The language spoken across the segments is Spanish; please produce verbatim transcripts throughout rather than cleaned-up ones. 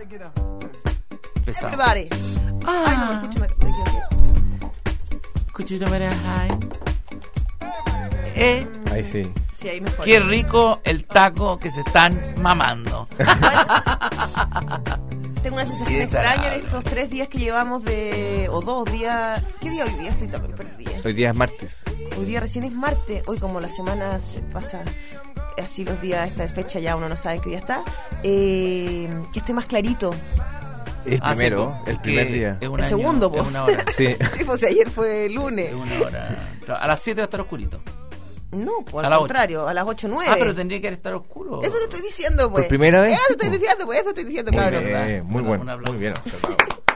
Empezamos. Everybody. Ah. Ay, no me escucho, me, me equivoqué. Escuchito para high. Eh, Ahí sí. Sí, ahí mejor. qué rico el taco que se están mamando. Tengo una sensación Qué desagradable. extraña en estos tres días que llevamos de... O dos días... ¿Qué día hoy día? Estoy también perdida. Hoy día es martes. Hoy día recién es martes. Hoy como la semana se pasa así los días, esta fecha ya uno no sabe qué día está. Eh, que esté más clarito. El Ah, sí, primero, po, el es primer que día. es un El año, segundo, es po. una hora. Sí. Sí, pues ayer fue lunes. Es una hora. A las siete va a estar oscurito. No, pues A al las contrario, a las ocho nueve. Ah, pero tendría que estar oscuro. Eso lo estoy diciendo, pues. ¿Por primera vez? Eso estoy Sí, po. diciendo, pues. Eso estoy diciendo, Muy cabrón. bien. bien, muy Un- bueno, un aplauso. muy bien observado.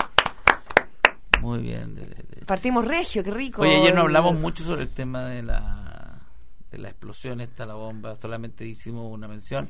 Muy bien. de- de- de- Partimos regio, qué rico. Oye, ayer no El- hablamos mucho sobre el tema de la de la explosión esta, la bomba. Solamente hicimos una mención.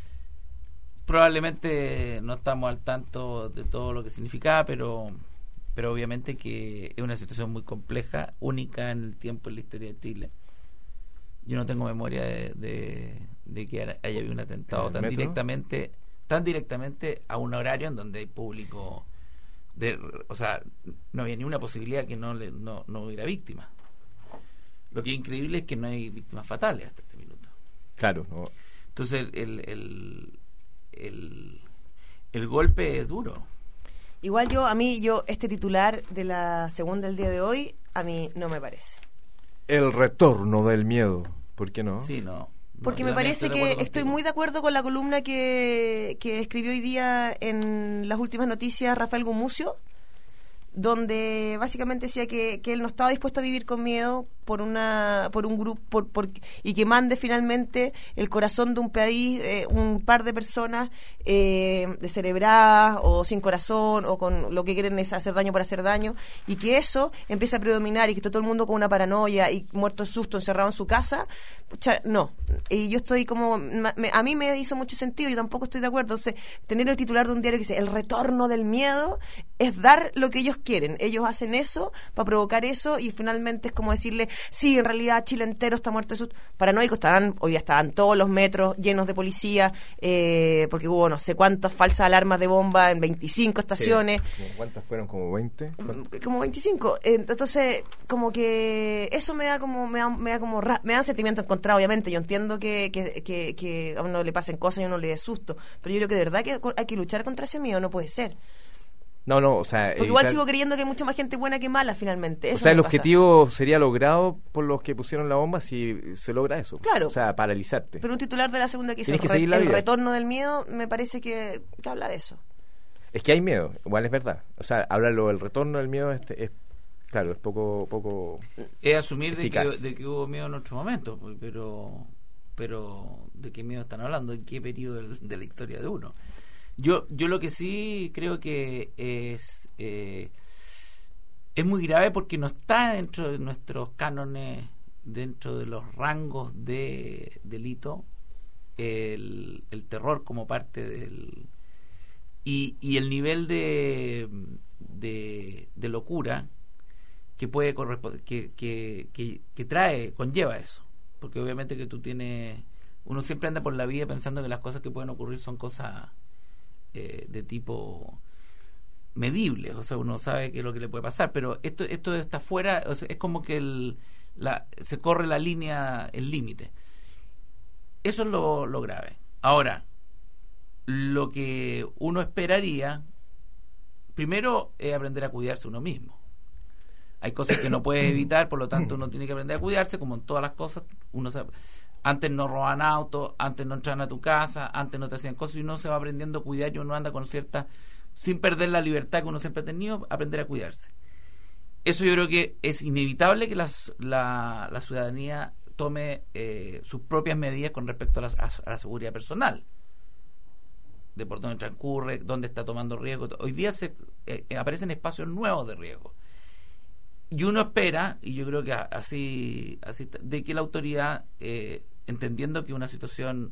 Probablemente no estamos al tanto de todo lo que significaba, pero pero obviamente que es una situación muy compleja, única en el tiempo, en la historia de Chile. Yo no tengo memoria de, de, de que haya habido un atentado ¿En el tan metro? directamente tan directamente a un horario en donde hay público. De, o sea, no había ni una posibilidad que no, le, no, no hubiera víctimas. Lo que es increíble es que no hay víctimas fatales hasta este minuto. Claro, no. Entonces el, el, el, el golpe es duro. Igual yo, a mí, yo, este titular de la segunda del día de hoy, a mí no me parece. El retorno del miedo. ¿Por qué no? Sí, no. Porque No, me yo también parece estoy de que acuerdo estoy contigo. muy de acuerdo con la columna que, que escribió hoy día en las últimas noticias Rafael Gumucio, donde básicamente decía que, que él no estaba dispuesto a vivir con miedo por una por un grupo por, por, y que mande finalmente el corazón de un país, eh, un par de personas eh, descerebradas o sin corazón o con lo que quieren es hacer daño por hacer daño, y que eso empieza a predominar y que está todo el mundo con una paranoia y muerto de susto encerrado en su casa. Pucha, no, y yo estoy como me, a mí me hizo mucho sentido, yo tampoco estoy de acuerdo. Entonces, tener el titular de un diario que dice el retorno del miedo es dar lo que ellos quieren. Ellos hacen eso para provocar eso y finalmente es como decirle, sí, en realidad Chile entero está muerto de susto. Paranoicos, estaban, hoy día estaban todos los metros llenos de policía, eh, porque hubo no sé cuántas falsas alarmas de bomba en veinticinco estaciones. Sí. ¿Cuántas fueron? ¿Como veinte? Como veinticinco. Eh, entonces, como que eso me da como me da, me da como ra- me dan sentimientos encontrados, obviamente. Yo entiendo que, que, que, que a uno le pasen cosas y a uno le dé susto, pero yo creo que de verdad que hay que luchar contra ese miedo, no puede ser. No, no, o sea... Porque igual evitar- sigo creyendo que hay mucha más gente buena que mala finalmente. Eso O sea, el me pasa. objetivo sería logrado por los que pusieron la bomba si se logra eso. Claro. O sea, paralizarte. Pero un titular de la segunda que hizo Tienes que el, re- seguir la el vida. retorno del miedo, me parece que, que habla de eso. Es que hay miedo, igual es verdad. O sea, hablarlo del retorno del miedo este, es, claro, es poco... poco Es asumir de que, eficaz. de que hubo miedo en otro momento, pues, pero pero ¿de qué miedo están hablando? ¿En qué periodo del- de la historia de uno? Yo yo lo que sí creo que es eh, es muy grave porque no está dentro de nuestros cánones, dentro de los rangos de delito, el, el terror como parte del... Y, y el nivel de, de, de locura que puede corresponder, que, que, que, que trae, conlleva eso. Porque obviamente que tú tienes... Uno siempre anda por la vida pensando que las cosas que pueden ocurrir son cosas eh, de tipo medibles, o sea, uno sabe qué es lo que le puede pasar, pero esto esto está fuera, o sea, es como que el, la, se corre la línea, el límite. Eso es lo, lo grave. Ahora, lo que uno esperaría, primero, es aprender a cuidarse uno mismo. Hay cosas que no puedes evitar, por lo tanto uno tiene que aprender a cuidarse, como en todas las cosas. Uno sabe, antes no roban autos, antes no entran a tu casa, antes no te hacían cosas, y uno se va aprendiendo a cuidar y uno anda con cierta, sin perder la libertad que uno siempre ha tenido, aprender a cuidarse. Eso yo creo que es inevitable que las, la, la ciudadanía tome eh, sus propias medidas con respecto a la, a, a la seguridad personal, de por dónde transcurre, dónde está tomando riesgo. Hoy día se eh, aparecen espacios nuevos de riesgo. Y uno espera, y yo creo que así, así de que la autoridad, eh, entendiendo que una situación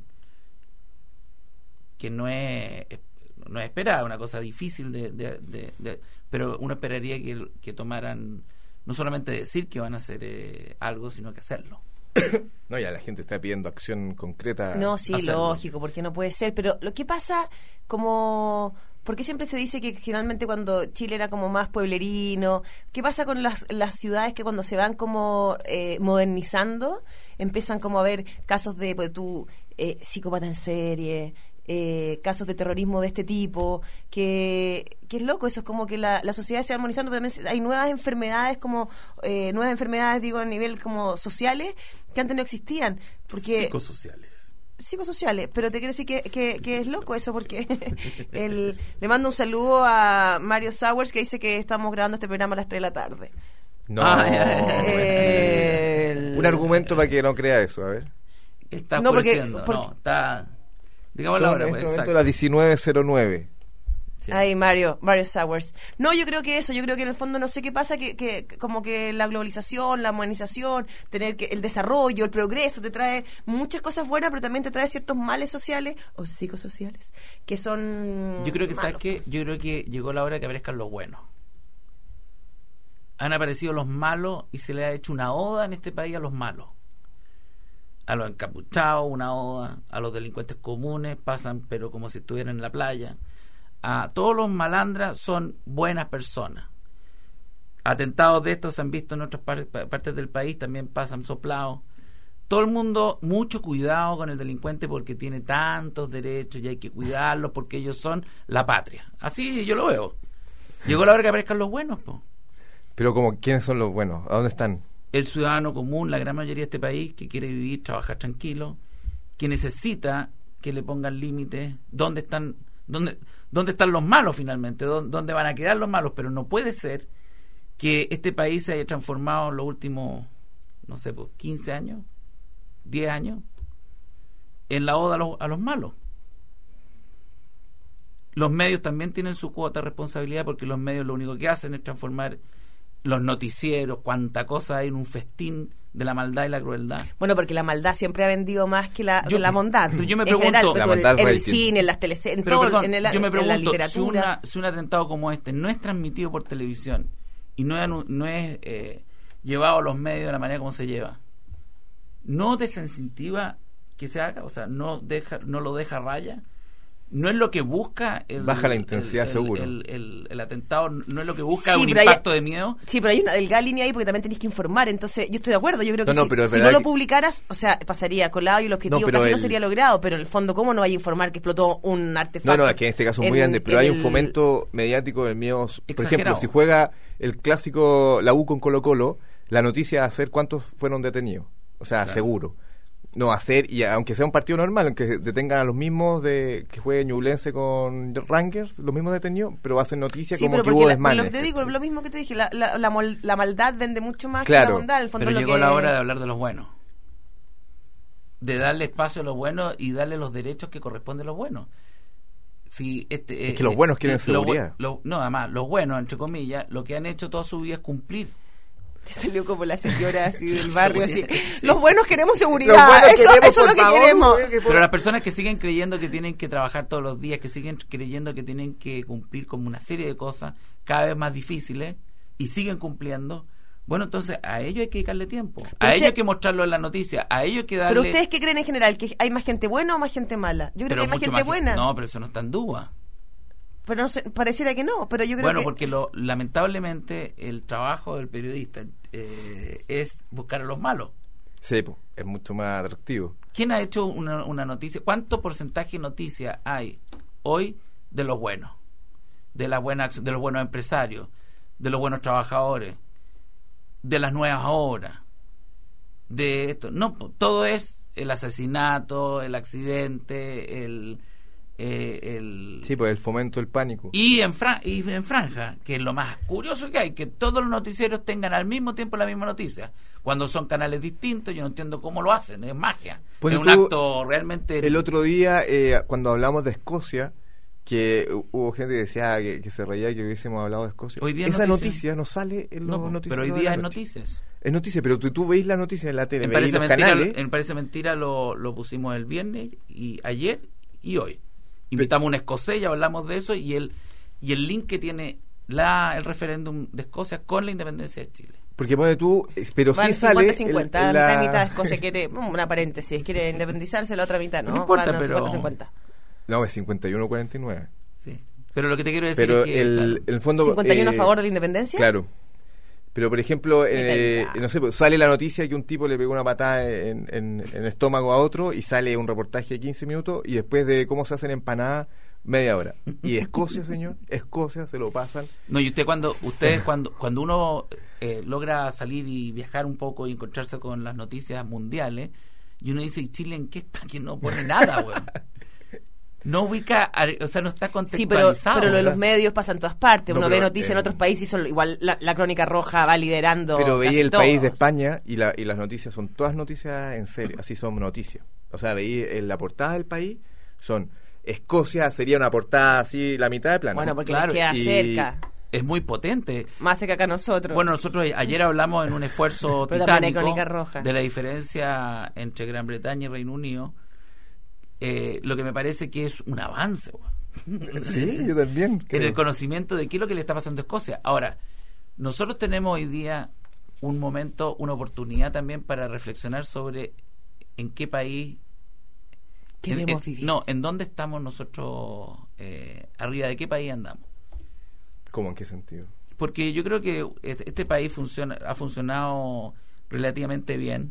que no es no es esperada, una cosa difícil de, de, de, de pero uno esperaría que, que tomaran, no solamente decir que van a hacer eh, algo, sino que hacerlo. No, ya la gente está pidiendo acción concreta. No, sí, hacerlo. lógico, porque no puede ser. Pero lo que pasa, como ¿Por qué siempre se dice que finalmente cuando Chile era como más pueblerino? ¿Qué pasa con las, las ciudades que cuando se van como eh, modernizando, empiezan como a haber casos de pues, tú, eh, psicópata en serie, eh, casos de terrorismo de este tipo, que, que es loco, eso es como que la, la sociedad se va armonizando, pero también hay nuevas enfermedades como, eh, nuevas enfermedades digo a nivel como sociales, que antes no existían. Porque psicosociales. psicosociales, pero te quiero decir que, que, que es loco eso porque el, le mando un saludo a Mario Sowers que dice que estamos grabando este programa a las tres de la tarde. No, Ah, ya, ya, ya. El- un argumento para que no crea eso, a ver. Está No, porque- oscureciendo, porque- no, está... Digamos la Son hora, en pues, este momento exacto. las diecinueve cero nueve. Sí. Ay, Mario, Mario Sowers. No, yo creo que eso, yo creo que en el fondo no sé qué pasa, que, que como que la globalización, la modernización, tener que el desarrollo, el progreso, te trae muchas cosas buenas, pero también te trae ciertos males sociales o psicosociales, que son Yo creo que, ¿sabes malos. qué? Yo creo que llegó la hora de que aparezcan los buenos. Han aparecido los malos y se le ha hecho una oda en este país a los malos. A los encapuchados, una oda, a los delincuentes comunes, pasan pero como si estuvieran en la playa. A todos los malandras son buenas personas. Atentados de estos se han visto en otras par- pa- partes del país, también pasan soplados. Todo el mundo, mucho cuidado con el delincuente porque tiene tantos derechos y hay que cuidarlos porque ellos son la patria. Así yo lo veo. Llegó la hora que aparezcan los buenos, po. Pero como, ¿quiénes son los buenos? ¿A dónde están? El ciudadano común, la gran mayoría de este país, que quiere vivir, trabajar tranquilo, que necesita que le pongan límites. ¿Dónde están, dónde, dónde están los malos finalmente? ¿Dónde, dónde van a quedar los malos? Pero no puede ser que este país se haya transformado en los últimos, no sé, pues, quince años, diez años, en la oda a los, a los malos. Los medios también tienen su cuota de responsabilidad porque los medios lo único que hacen es transformar los noticieros, cuánta cosa hay en un festín de la maldad y la crueldad. Bueno, porque la maldad siempre ha vendido más que la, Yo- que la bondad. pero yo me En pregunto- general, La pero maldad en el rating. cine, en las teleseries, en, Pero todo, perdón, en, el- yo me en la pregunto, si, literatura. una, si un atentado como este no es transmitido por televisión y no es, anu- no es eh, llevado a los medios de la manera como se lleva, ¿no desincentiva que se haga? O sea, ¿no deja no lo deja a raya? ¿No es lo que busca el, Baja la intensidad, el- el- seguro. El, el- el atentado? ¿No es lo que busca Sí, un pero hay- impacto de miedo? Sí, pero hay una delgada línea ahí porque también tenés que informar. Entonces, yo estoy de acuerdo. Yo creo que No, no, si, pero es si no verdad lo que- publicaras, o sea, pasaría colado y el objetivo No, pero casi no el- sería logrado. Pero en el fondo, ¿cómo no hay a informar que explotó un artefacto? No, no, es que en este caso es muy En- grande, pero en hay un el- fomento mediático del mío. Por Exagerado. ejemplo, si juega el clásico la U con Colo Colo, la noticia va a ser cuántos fueron detenidos. O sea, Claro. seguro. No hacer, y aunque sea un partido normal, aunque detengan a los mismos de que juegue Ñublense con Rangers, los mismos detenidos, pero va a ser noticia Sí, como pero que porque hubo la- por desmanes. lo que te digo, lo mismo que te dije, la, la, la, mol- la maldad vende mucho más que Claro, la bondad. En el fondo Pero lo llegó que- la hora de hablar de los buenos. De darle espacio a los buenos y darle los derechos que corresponden a los buenos. Si este, Es que los buenos quieren lo- seguridad. lo- no, además, los buenos, entre comillas, lo que han hecho toda su vida es cumplir. Te salió como la señora así del Sí. barrio, así. Los buenos queremos seguridad. Los buenos eso queremos, eso es por lo que favor, queremos. que por- Pero las personas que siguen creyendo que tienen que trabajar todos los días, que siguen creyendo que tienen que cumplir con una serie de cosas cada vez más difíciles y siguen cumpliendo, bueno, entonces a ellos hay que dedicarle tiempo. A Pero ellos usted- hay que mostrarlo en las noticias. A ellos hay que darle... Pero ustedes qué creen en general, que hay más gente buena o más gente mala. Yo creo pero que hay más mucho gente que- buena. No, pero eso no está en duda. Pero no sé, pareciera que no, pero yo creo Bueno, que porque lo, lamentablemente el trabajo del periodista eh, es buscar a los malos. Sí, po, es mucho más atractivo. ¿Quién ha hecho una, una noticia? ¿Cuánto porcentaje de noticia hay hoy de los buenos? De las buenas, de los buenos empresarios, de los buenos trabajadores, de las nuevas obras, de esto. No, po, todo es el asesinato, el accidente, el, eh, el Sí, pues el fomento del pánico. y en, fran- y en franja, que es lo más curioso que hay, que todos los noticieros tengan al mismo tiempo la misma noticia. Cuando son canales distintos, yo no entiendo cómo lo hacen, es magia. Ponte es un tú, acto realmente... El otro día, eh, cuando hablamos de Escocia, que hu- hubo gente que decía ah, que, que se reía que hubiésemos hablado de Escocia. Hoy día Esa noticia- noticia no sale en los No, po, noticiarios pero hoy de la día hay noche. noticias. Es noticia, pero tú, tú veis la noticia en la tele, En veis Parece los Mentira, canales. en Parece Mentira lo, lo pusimos el viernes, y ayer y hoy. Invitamos a un escocés y hablamos de eso, y el, y el link que tiene la el referéndum de Escocia con la independencia de Chile. Porque pone tú, eh, pero van sí sale... cincuenta cincuenta, el- la la- mitad y mitad Escocia quiere, mm, una paréntesis, quiere independizarse, la otra mitad no. No importa, van pero- cincuenta cincuenta. No, es cincuenta y uno a cuarenta y nueve. Sí. Pero lo que te quiero decir Pero es que... el, claro, en el fondo... ¿cincuenta y uno eh, a favor de la independencia? Claro. Pero, por ejemplo, eh, Legalidad. no sé, pues, sale la noticia que un tipo le pegó una patada en, en, en el estómago a otro y sale un reportaje de quince minutos y después de cómo se hacen empanadas, media hora. Y Escocia, señor, Escocia, se lo pasan. No, y usted cuando ustedes cuando cuando uno eh, logra salir y viajar un poco y encontrarse con las noticias mundiales, y uno dice, ¿y Chile en qué está? Que no pone nada, weón. No ubica, o sea, no está Sí, pero, contextualizado. pero lo de los ¿verdad? medios pasa en todas partes. No, Uno pero, ve noticias en eh, otros países, son, igual la, la Crónica Roja va liderando. Pero veía casi el país de todos. España y, la, y las noticias son todas noticias en serio, así son noticias. O sea, veía en la portada del país, son Escocia, sería una portada así, la mitad de plano. Bueno, porque Claro, les queda y- cerca. Es muy potente. Más cerca que a nosotros. Bueno, nosotros ayer hablamos en un esfuerzo Pero también hay titánico Crónica Roja. de la diferencia entre Gran Bretaña y Reino Unido. Eh, lo que me parece que es un avance, weón. Sí, yo también. En creo. el conocimiento de qué es lo que le está pasando a Escocia. Ahora, nosotros tenemos hoy día un momento, una oportunidad también para reflexionar sobre en qué país Queremos en- en- vivir. No, en dónde estamos nosotros, eh, arriba de qué país andamos. ¿Cómo, en qué sentido? Porque yo creo que este, este país funciona, ha funcionado relativamente bien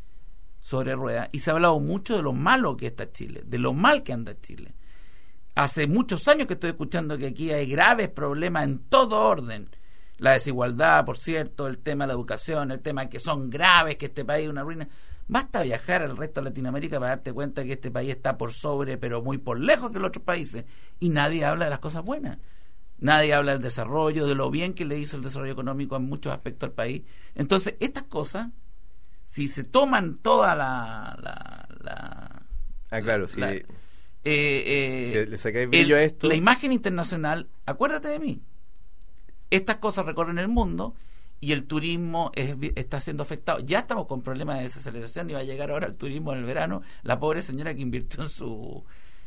sobre ruedas, y se ha hablado mucho de lo malo que está Chile, de lo mal que anda Chile. Hace muchos años que estoy escuchando que aquí hay graves problemas en todo orden. La desigualdad, por cierto, el tema de la educación, el tema que son graves, que este país es una ruina. Basta viajar al resto de Latinoamérica para darte cuenta que este país está por sobre, pero muy por lejos que los otros países. Y nadie habla de las cosas buenas. Nadie habla del desarrollo, de lo bien que le hizo el desarrollo económico en muchos aspectos al país. Entonces, estas cosas, si se toman toda la... la, la Ah, claro, sí. la- eh, eh, Se- le sacáis brillo el- a esto. La imagen internacional, acuérdate de mí. Estas cosas recorren el mundo y el turismo es- está siendo afectado. Ya estamos con problemas de desaceleración y va a llegar ahora el turismo en el verano. La pobre señora que invirtió en su...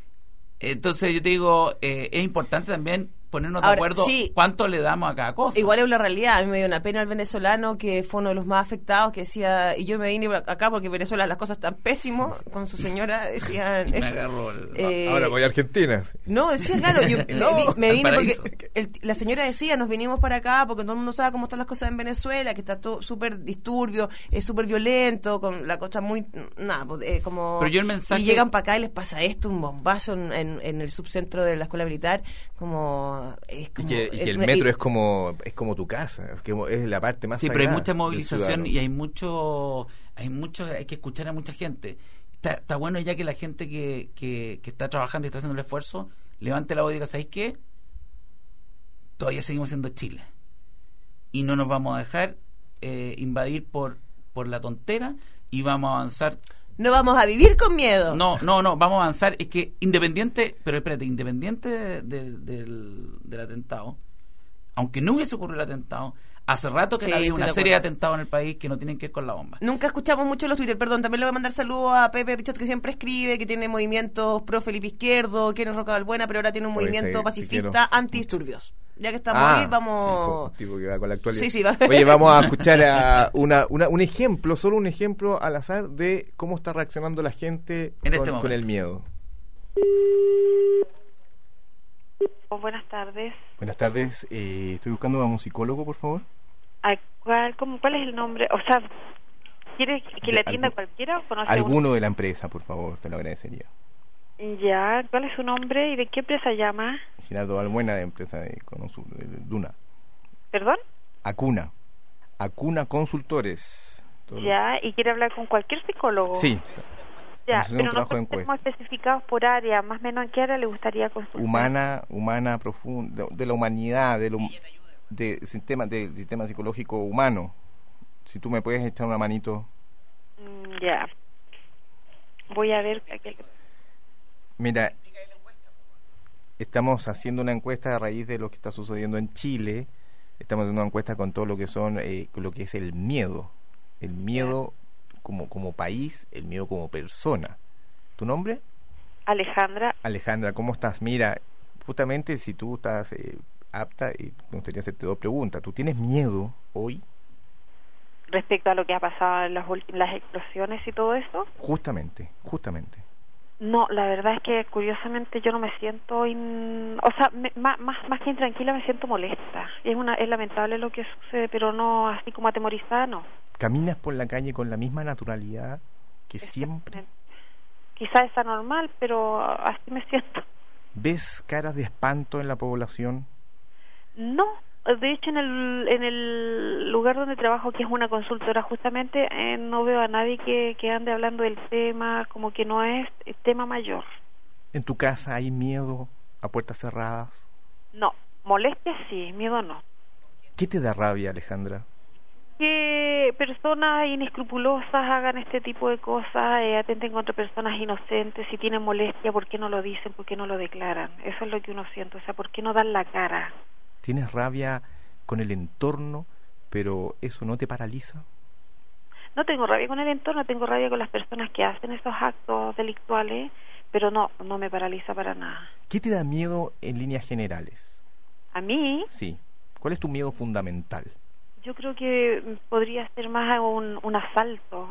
Entonces yo te digo, eh, es importante también ponernos de Ahora, acuerdo sí. cuánto le damos a cada cosa. Igual es una realidad. A mí me dio una pena el venezolano que fue uno de los más afectados, que decía, y yo me vine acá porque en Venezuela las cosas están pésimos, con su señora decían Y me eso. agarró el- Eh, Ahora voy a Argentina. sí. No, decía, claro, yo me, No, vi- me vine Valparaíso. porque el- la señora decía, nos vinimos para acá porque todo el mundo sabe cómo están las cosas en Venezuela, que está todo súper disturbio, es súper violento, con la cosa muy, nada, pues, eh, como... Pero yo el mensaje- Y llegan para acá y les pasa esto, un bombazo en, en, en el subcentro de la escuela militar, como... Es Y como que, y que el es- metro y- es como es como tu casa, es, como, es la parte más Sí, pero hay sagrada mucha del movilización ciudadano. y hay mucho, hay mucho, hay que escuchar a mucha gente. Está, está bueno ya que la gente que, que, que está trabajando y está haciendo el esfuerzo levante la voz y diga, ¿sabéis qué? Todavía seguimos siendo Chile y no nos vamos a dejar eh, invadir por, por la tontera y vamos a avanzar. No vamos a vivir con miedo. No, no, no, vamos a avanzar. Es que independiente, pero espérate, independiente de- de- del, del atentado, aunque no hubiese ocurrido el atentado, hace rato que Sí, ha habido estoy una de serie de acuerdo. atentados en el país que no tienen que ver con la bomba. Nunca escuchamos mucho en los Twitter, perdón, también le voy a mandar saludos a Pepe Richot, que siempre escribe, que tiene movimientos pro Felipe Izquierdo, quiere Roca Balbuena, pero ahora tiene un Oye, movimiento sí, pacifista sí quiero. antidisturbios. Ya que estamos Ah, ahí, vamos... tipo, tipo que va con la actualidad. Sí, sí, va. Oye, vamos a escuchar a una, una, un ejemplo, solo un ejemplo al azar de cómo está reaccionando la gente En con, este con momento. el miedo. Oh, buenas tardes. Buenas tardes, eh, estoy buscando a un psicólogo, por favor. ¿A cuál, cómo, ¿Cuál es el nombre? O sea, ¿quiere que De le atienda algún- cualquiera o conoce a Alguno de la empresa, por favor, te lo agradecería. uno? Ya, ¿cuál es su nombre y de qué empresa llama? Gerardo Albuena, de empresa de, Conosur- de Duna. ¿Perdón? Acuna. Acuna Consultores. Todo- Ya, y quiere hablar con cualquier psicólogo. Sí, Ya, Vamos a hacer un pero trabajo de nosotros encuesta. tenemos especificados por área, más o menos en qué área le gustaría consultar. humana, humana profunda, de la humanidad, del hum- de sistema, del sistema psicológico humano. Si tú me puedes echar una manito. Mm, ya. Voy a ver a qué le- Mira, estamos haciendo una encuesta a raíz de lo que está sucediendo en Chile. Estamos haciendo una encuesta con todo lo que son, eh, con lo que es el miedo, el miedo como como país, el miedo como persona. ¿Tu nombre? Alejandra. Alejandra, ¿cómo estás? Mira, justamente si tú estás eh, apta, eh, me gustaría hacerte dos preguntas. ¿Tú tienes miedo hoy? Respecto a lo que ha pasado en las últimas las explosiones y todo eso. Justamente, justamente. No, la verdad es que curiosamente yo no me siento, in... o sea, me, más, más más que intranquila me siento molesta. Es una es lamentable lo que sucede, pero no así como atemorizada, no. ¿Caminas por la calle con la misma naturalidad que siempre? Quizás es anormal, pero así me siento. ¿Ves caras de espanto en la población? No, de hecho en el en el lugar donde trabajo, que es una consultora justamente, eh, no veo a nadie que, que ande hablando del tema, como que no es tema mayor. ¿En tu casa hay miedo a puertas cerradas? No, molestia sí, miedo no. ¿Qué te da rabia, Alejandra? Que personas inescrupulosas hagan este tipo de cosas, eh, atenten contra personas inocentes. Si tienen molestia, ¿por qué no lo dicen? ¿Por qué no lo declaran? Eso es lo que uno siente, o sea, ¿por qué no dan la cara? ¿Tienes rabia con el entorno, pero eso no te paraliza? No tengo rabia con el entorno, tengo rabia con las personas que hacen esos actos delictuales, pero no, no me paraliza para nada. ¿Qué te da miedo en líneas generales? ¿A mí? Sí. ¿Cuál es tu miedo fundamental? Yo creo que podría ser más un, un asalto.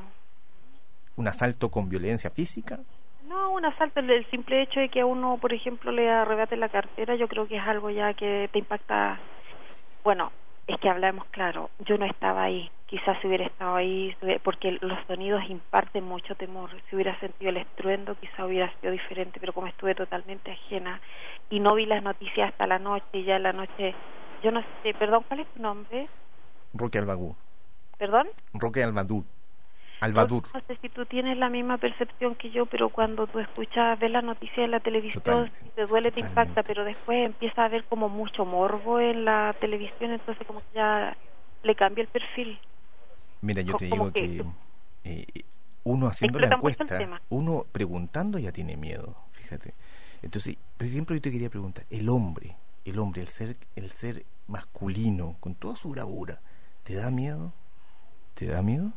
¿Un asalto con violencia física? No, un asalto, el, el simple hecho de que a uno, por ejemplo, le arrebate la cartera, yo creo que es algo ya que te impacta. Bueno, es que hablamos claro, yo no estaba ahí, quizás si hubiera estado ahí, porque los sonidos imparten mucho temor. Si hubiera sentido el estruendo, quizás hubiera sido diferente, pero como estuve totalmente ajena y no vi las noticias hasta la noche, y ya en la noche, yo no sé, perdón, ¿cuál es tu nombre? Roque Albadur. ¿Perdón? Roque Albadur. Albadur. No, no sé si tú tienes la misma percepción que yo, pero cuando tú escuchas, ves las noticias en la televisión, Totalmente, si te duele, te totalmente. impacta, pero después empieza a haber como mucho morbo en la televisión, entonces como que ya le cambia el perfil. Mira, yo te Como digo que- que eh, uno haciendo la Explota mucho el encuesta, tema. uno preguntando ya tiene miedo, fíjate. Entonces, por ejemplo, yo te quería preguntar, el hombre, el hombre, el ser, el ser masculino, con toda su bravura, ¿te da miedo? ¿Te da miedo?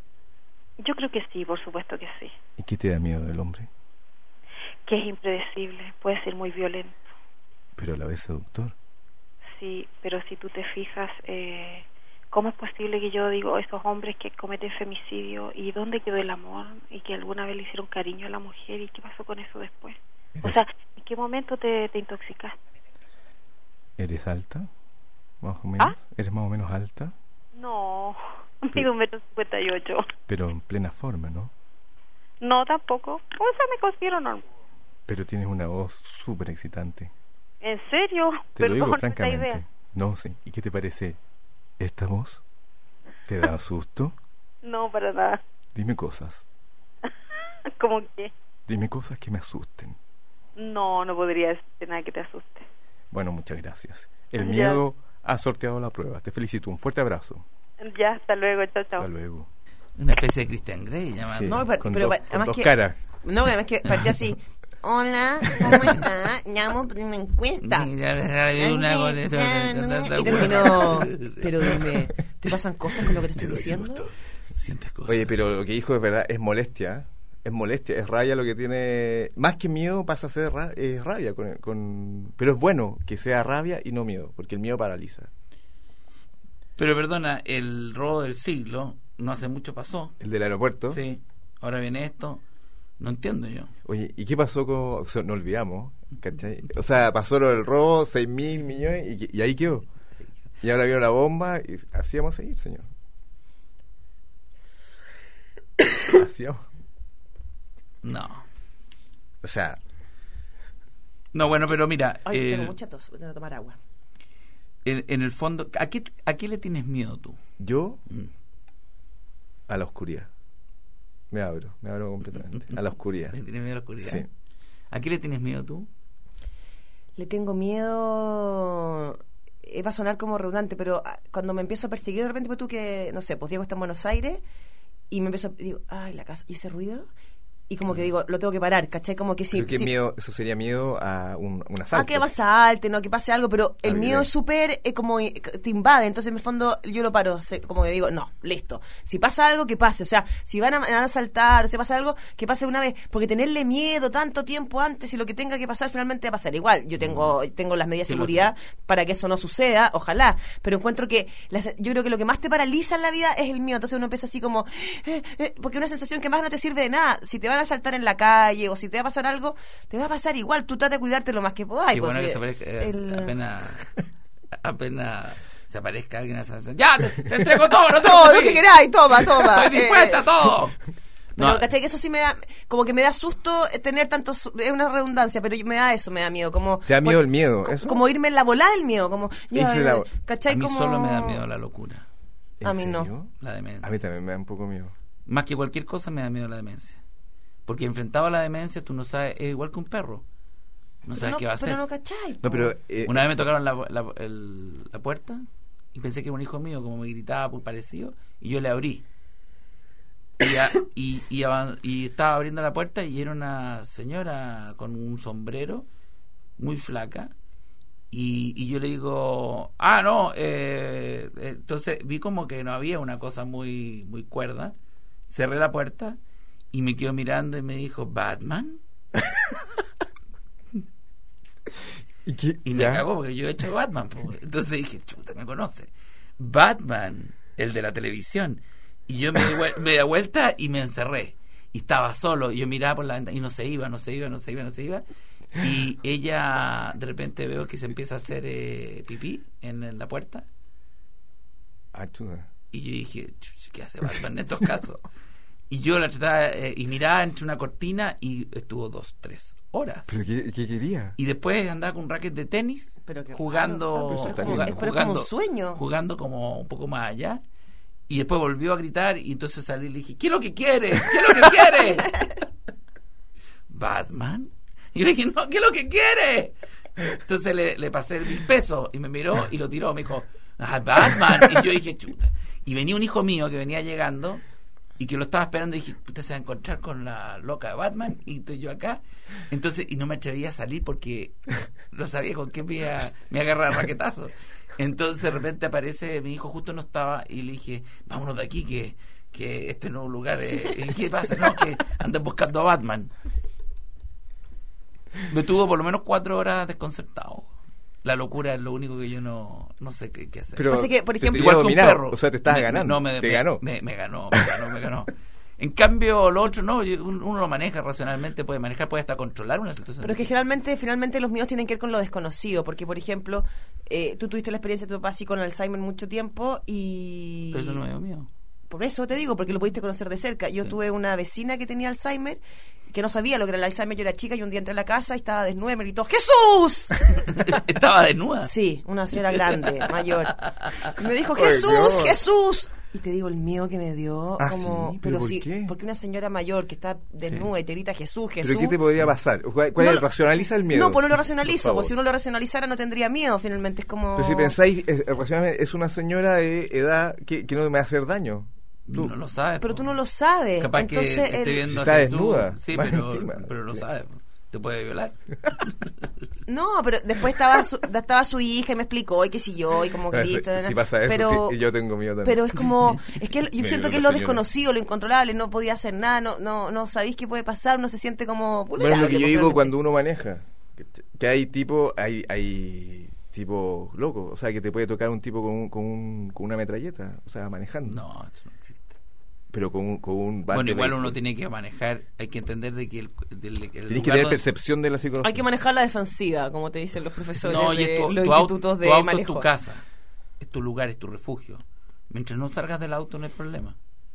Yo creo que sí, por supuesto que sí. ¿Y qué te da miedo del hombre? Que es impredecible, puede ser muy violento. Pero a la vez seductor. Sí, pero si tú te fijas, eh, ¿cómo es posible que yo digo esos hombres que cometen femicidio y dónde quedó el amor y que alguna vez le hicieron cariño a la mujer y qué pasó con eso después? O ¿Eres, sea, ¿en qué momento te, te intoxicaste? ¿eres alta? Más o menos. ¿Ah? ¿Eres más o menos alta? No, mido un metro cincuenta y ocho. Pero en plena forma, ¿no? No, tampoco. O sea, me considero normal. Pero tienes una voz súper excitante. ¿En serio? Te lo digo Perdón, esa francamente. idea. No sé. ¿Y qué te parece esta voz? ¿Te da susto? No, para nada. Dime cosas. ¿Cómo que? Dime cosas que me asusten. No, no podría decirte nada que te asuste. Bueno, muchas gracias. El Ya. miedo ha sorteado la prueba. Te felicito. Un fuerte abrazo. Ya, hasta luego. Chao, chao. Hasta luego. Una especie de Christian Grey llamado. Sí, No, pero- con pero dos, pa- con además dos que- caras. No, además que partió así. Hola, ¿cómo está? Llamo por una encuesta. Sí, ya, ya, ya, una con esto, Y terminó. Pero dime, ¿te pasan cosas con lo que te estoy doy diciendo? susto. Sientes cosas. Oye, pero lo que dijo es verdad, es molestia. Es molestia, es rabia lo que tiene. Más que miedo pasa a ser ra- es rabia. Con, con... Pero es bueno que sea rabia y no miedo, porque el miedo paraliza. Pero perdona, el robo del siglo no hace mucho pasó. El del aeropuerto. Sí, ahora viene esto. No entiendo yo. Oye, ¿y qué pasó con.? O sea, no olvidamos, ¿cachai? O sea, pasó lo del robo, seis mil millones, y, y ahí quedó. Y ahora vino la bomba, y así vamos a seguir, señor. Así vamos. No. O sea, No, bueno, pero mira, Ay, el- tengo mucha tos, voy a tomar agua. en, en el fondo, ¿a qué, ¿a qué le tienes miedo tú? yo Mm. a la oscuridad. Me abro, me abro completamente. A la oscuridad. ¿Le tienes miedo a la oscuridad? Sí. ¿A qué le tienes miedo tú? Le tengo miedo. eh, va a sonar como redundante, pero ah, cuando me empiezo a perseguir de repente, pues tú que, no sé, pues Diego está en Buenos Aires y me empiezo a. Digo, ay, la casa, ¿y ese ruido? Y como que digo, lo tengo que parar, ¿cachai? Como que sí. Pero qué sí. miedo, eso sería miedo a un, un asalto. Ah, que asalte, no, que pase algo, pero el Algo miedo que- es súper, eh, como eh, te invade, entonces en el fondo yo lo paro, se- como que digo, no, listo, si pasa algo, que pase, o sea, si van a, van a asaltar, o si pasa algo, que pase una vez, porque tenerle miedo tanto tiempo antes y lo que tenga que pasar finalmente va a pasar igual, yo tengo tengo las medidas de Sí, lo- seguridad para que eso no suceda, ojalá, pero encuentro que, las- yo creo que lo que más te paraliza en la vida es el miedo, entonces uno empieza así como, eh, eh, porque es una sensación que más no te sirve de nada, si te van a asaltar en la calle o si te va a pasar algo, te va a pasar igual. Tú trata de cuidarte lo más que podáis. Qué pues, bueno que eh, se aparezca, el- apenas, apenas se aparezca alguien a esa... ¡Ya! Te, te entrego todo, no te todo lo preocupes. que queráis, toma, toma. Estoy dispuesta a Eh, todo. Pero, No, ¿cachai? Que eso sí me da, como que me da susto tener tantos, es una redundancia, pero me da eso, me da miedo, como... ¿Te da miedo el miedo? co- ¿Eso? Como irme en la volada del miedo, como... ya, Ese la- ¿cachai? a mí como... solo me da miedo la locura, ¿En a mí no. serio? la demencia. A mí también me da un poco miedo. Más que cualquier cosa me da miedo la demencia. Porque enfrentado a la demencia tú no sabes, es igual que un perro. No Pero sabes no, qué va a hacer. pero no, ¿cachai? No, po. pero... eh, Una vez me tocaron la, la, el- la puerta y pensé que era un hijo mío, como me gritaba por parecido, y yo le abrí. Y, a- y, y, avan- y estaba abriendo la puerta y era una señora con un sombrero muy flaca. Y, y yo le digo, ah, no, eh, eh", entonces vi como que no había una cosa muy, muy cuerda. Cerré la puerta y me quedó mirando y me dijo, ¿Batman? ¿y qué? Y me ¿Ya? cagó porque yo he hecho Batman. Po. Entonces dije, chuta, me conoce. Batman, el de la televisión. Y yo me di, vuel- me di vuelta y me encerré. Y estaba solo. Y yo miraba por la ventana y no se iba, no se iba, no se iba, no se iba. Y ella, de repente veo que se empieza a hacer eh, pipí en, en la puerta. Ah, chuta. Y yo dije, "Chuch, ¿qué hace Batman en estos casos?" Y yo la trataba eh, y miraba entre una cortina y estuvo dos, tres horas. ¿Pero qué, qué quería? Y después andaba con un racket de tenis, Pero qué jugando, raro. Ah, pero eso está juga- bien. Pero es como jugando, un sueño. jugando como un poco más allá. Y después volvió a gritar y entonces salí y le dije, ¿qué es lo que quiere? ¿Qué es lo que quiere? ¿Batman? Y yo le dije, no, ¿qué es lo que quiere? Entonces le, le pasé el mil pesos y me miró y lo tiró. Me dijo, ah, Batman. Y yo dije, chuta. Y venía un hijo mío que venía llegando y que lo estaba esperando y dije, usted se va a encontrar con la loca de Batman y estoy yo acá. Entonces, y no me atrevía a salir porque no sabía con qué me iba, me iba a agarrar a raquetazo. Entonces de repente aparece, mi hijo justo no estaba y le dije, vámonos de aquí que, que este no es un lugar. Eh, ¿qué pasa? No, que andan buscando a Batman. Me tuvo por lo menos cuatro horas desconcertado. La locura es lo único que yo no, no sé qué, qué hacer. Pero Así que, por te ejemplo- tenía Igual que un dominado, perro. o sea, te estabas Me- ganando. No, me, te me- ganó. Me, me ganó, me ganó, me ganó. En cambio, lo otro no, yo- un- uno lo maneja racionalmente, puede manejar, puede hasta controlar una situación. Pero es que difícil. generalmente, finalmente los miedos tienen que ver con lo desconocido, porque por ejemplo, eh, tú tuviste la experiencia de tu papá así con Alzheimer mucho tiempo y... Pero eso no me dio miedo. Por eso te digo, porque lo pudiste conocer de cerca. Yo Sí. tuve una vecina que tenía Alzheimer, que no sabía lo que era el Alzheimer, yo era chica y un día entré a la casa y estaba desnuda y me gritó, ¡Jesús! Estaba desnuda. Sí, una señora grande, mayor. Y me dijo, Ay, ¡Jesús, Dios. Jesús! Y te digo el miedo que me dio, Ah, como, ¿sí? pero, ¿Pero por sí, qué? porque una señora mayor que está desnuda y te grita Jesús, Jesús. ¿Pero qué te podría pasar? ¿Cuál, cuál No es? lo- ¿Racionaliza el miedo? No, pues no lo Por racionalizo, favor. pues si uno lo racionalizara no tendría miedo, finalmente es como... Pero si pensáis, es, racionalmente, es una señora de edad que, que no me va a hacer daño. Tú no lo sabes. Pero po. tú no lo sabes. Capaz Entonces, que esté el- viendo Está a Jesús. desnuda, Sí, más pero, encima. pero lo sabes. po. Te puede violar. No, pero después estaba su, estaba su hija y me explicó y qué sé yo, y como Ah, si, Cristo. si pasa eso, pero, sí, yo tengo miedo también. pero es como, es que yo Me siento dio que es la lo señora. desconocido, lo incontrolable, no podía hacer nada, no no no sabéis qué puede pasar, uno se siente como Bueno, es vulnerable. lo que yo pues, digo finalmente. cuando uno maneja. Que, que hay tipo, hay, hay tipo loco, o sea, que te puede tocar un tipo con, un, con, un, con una metralleta, o sea, manejando. No, eso no existe. Pero con un, con un bat Bueno, de igual béisbol. uno tiene que manejar, hay que entender de que el, del, el Tienes lugar que tener donde- percepción de la psicología. Hay que manejar la defensiva, como te dicen los profesores No, y de es tu, los tu auto, institutos tu de auto es manejo. tu casa, es tu lugar, es tu refugio. Mientras no salgas del auto no hay problema.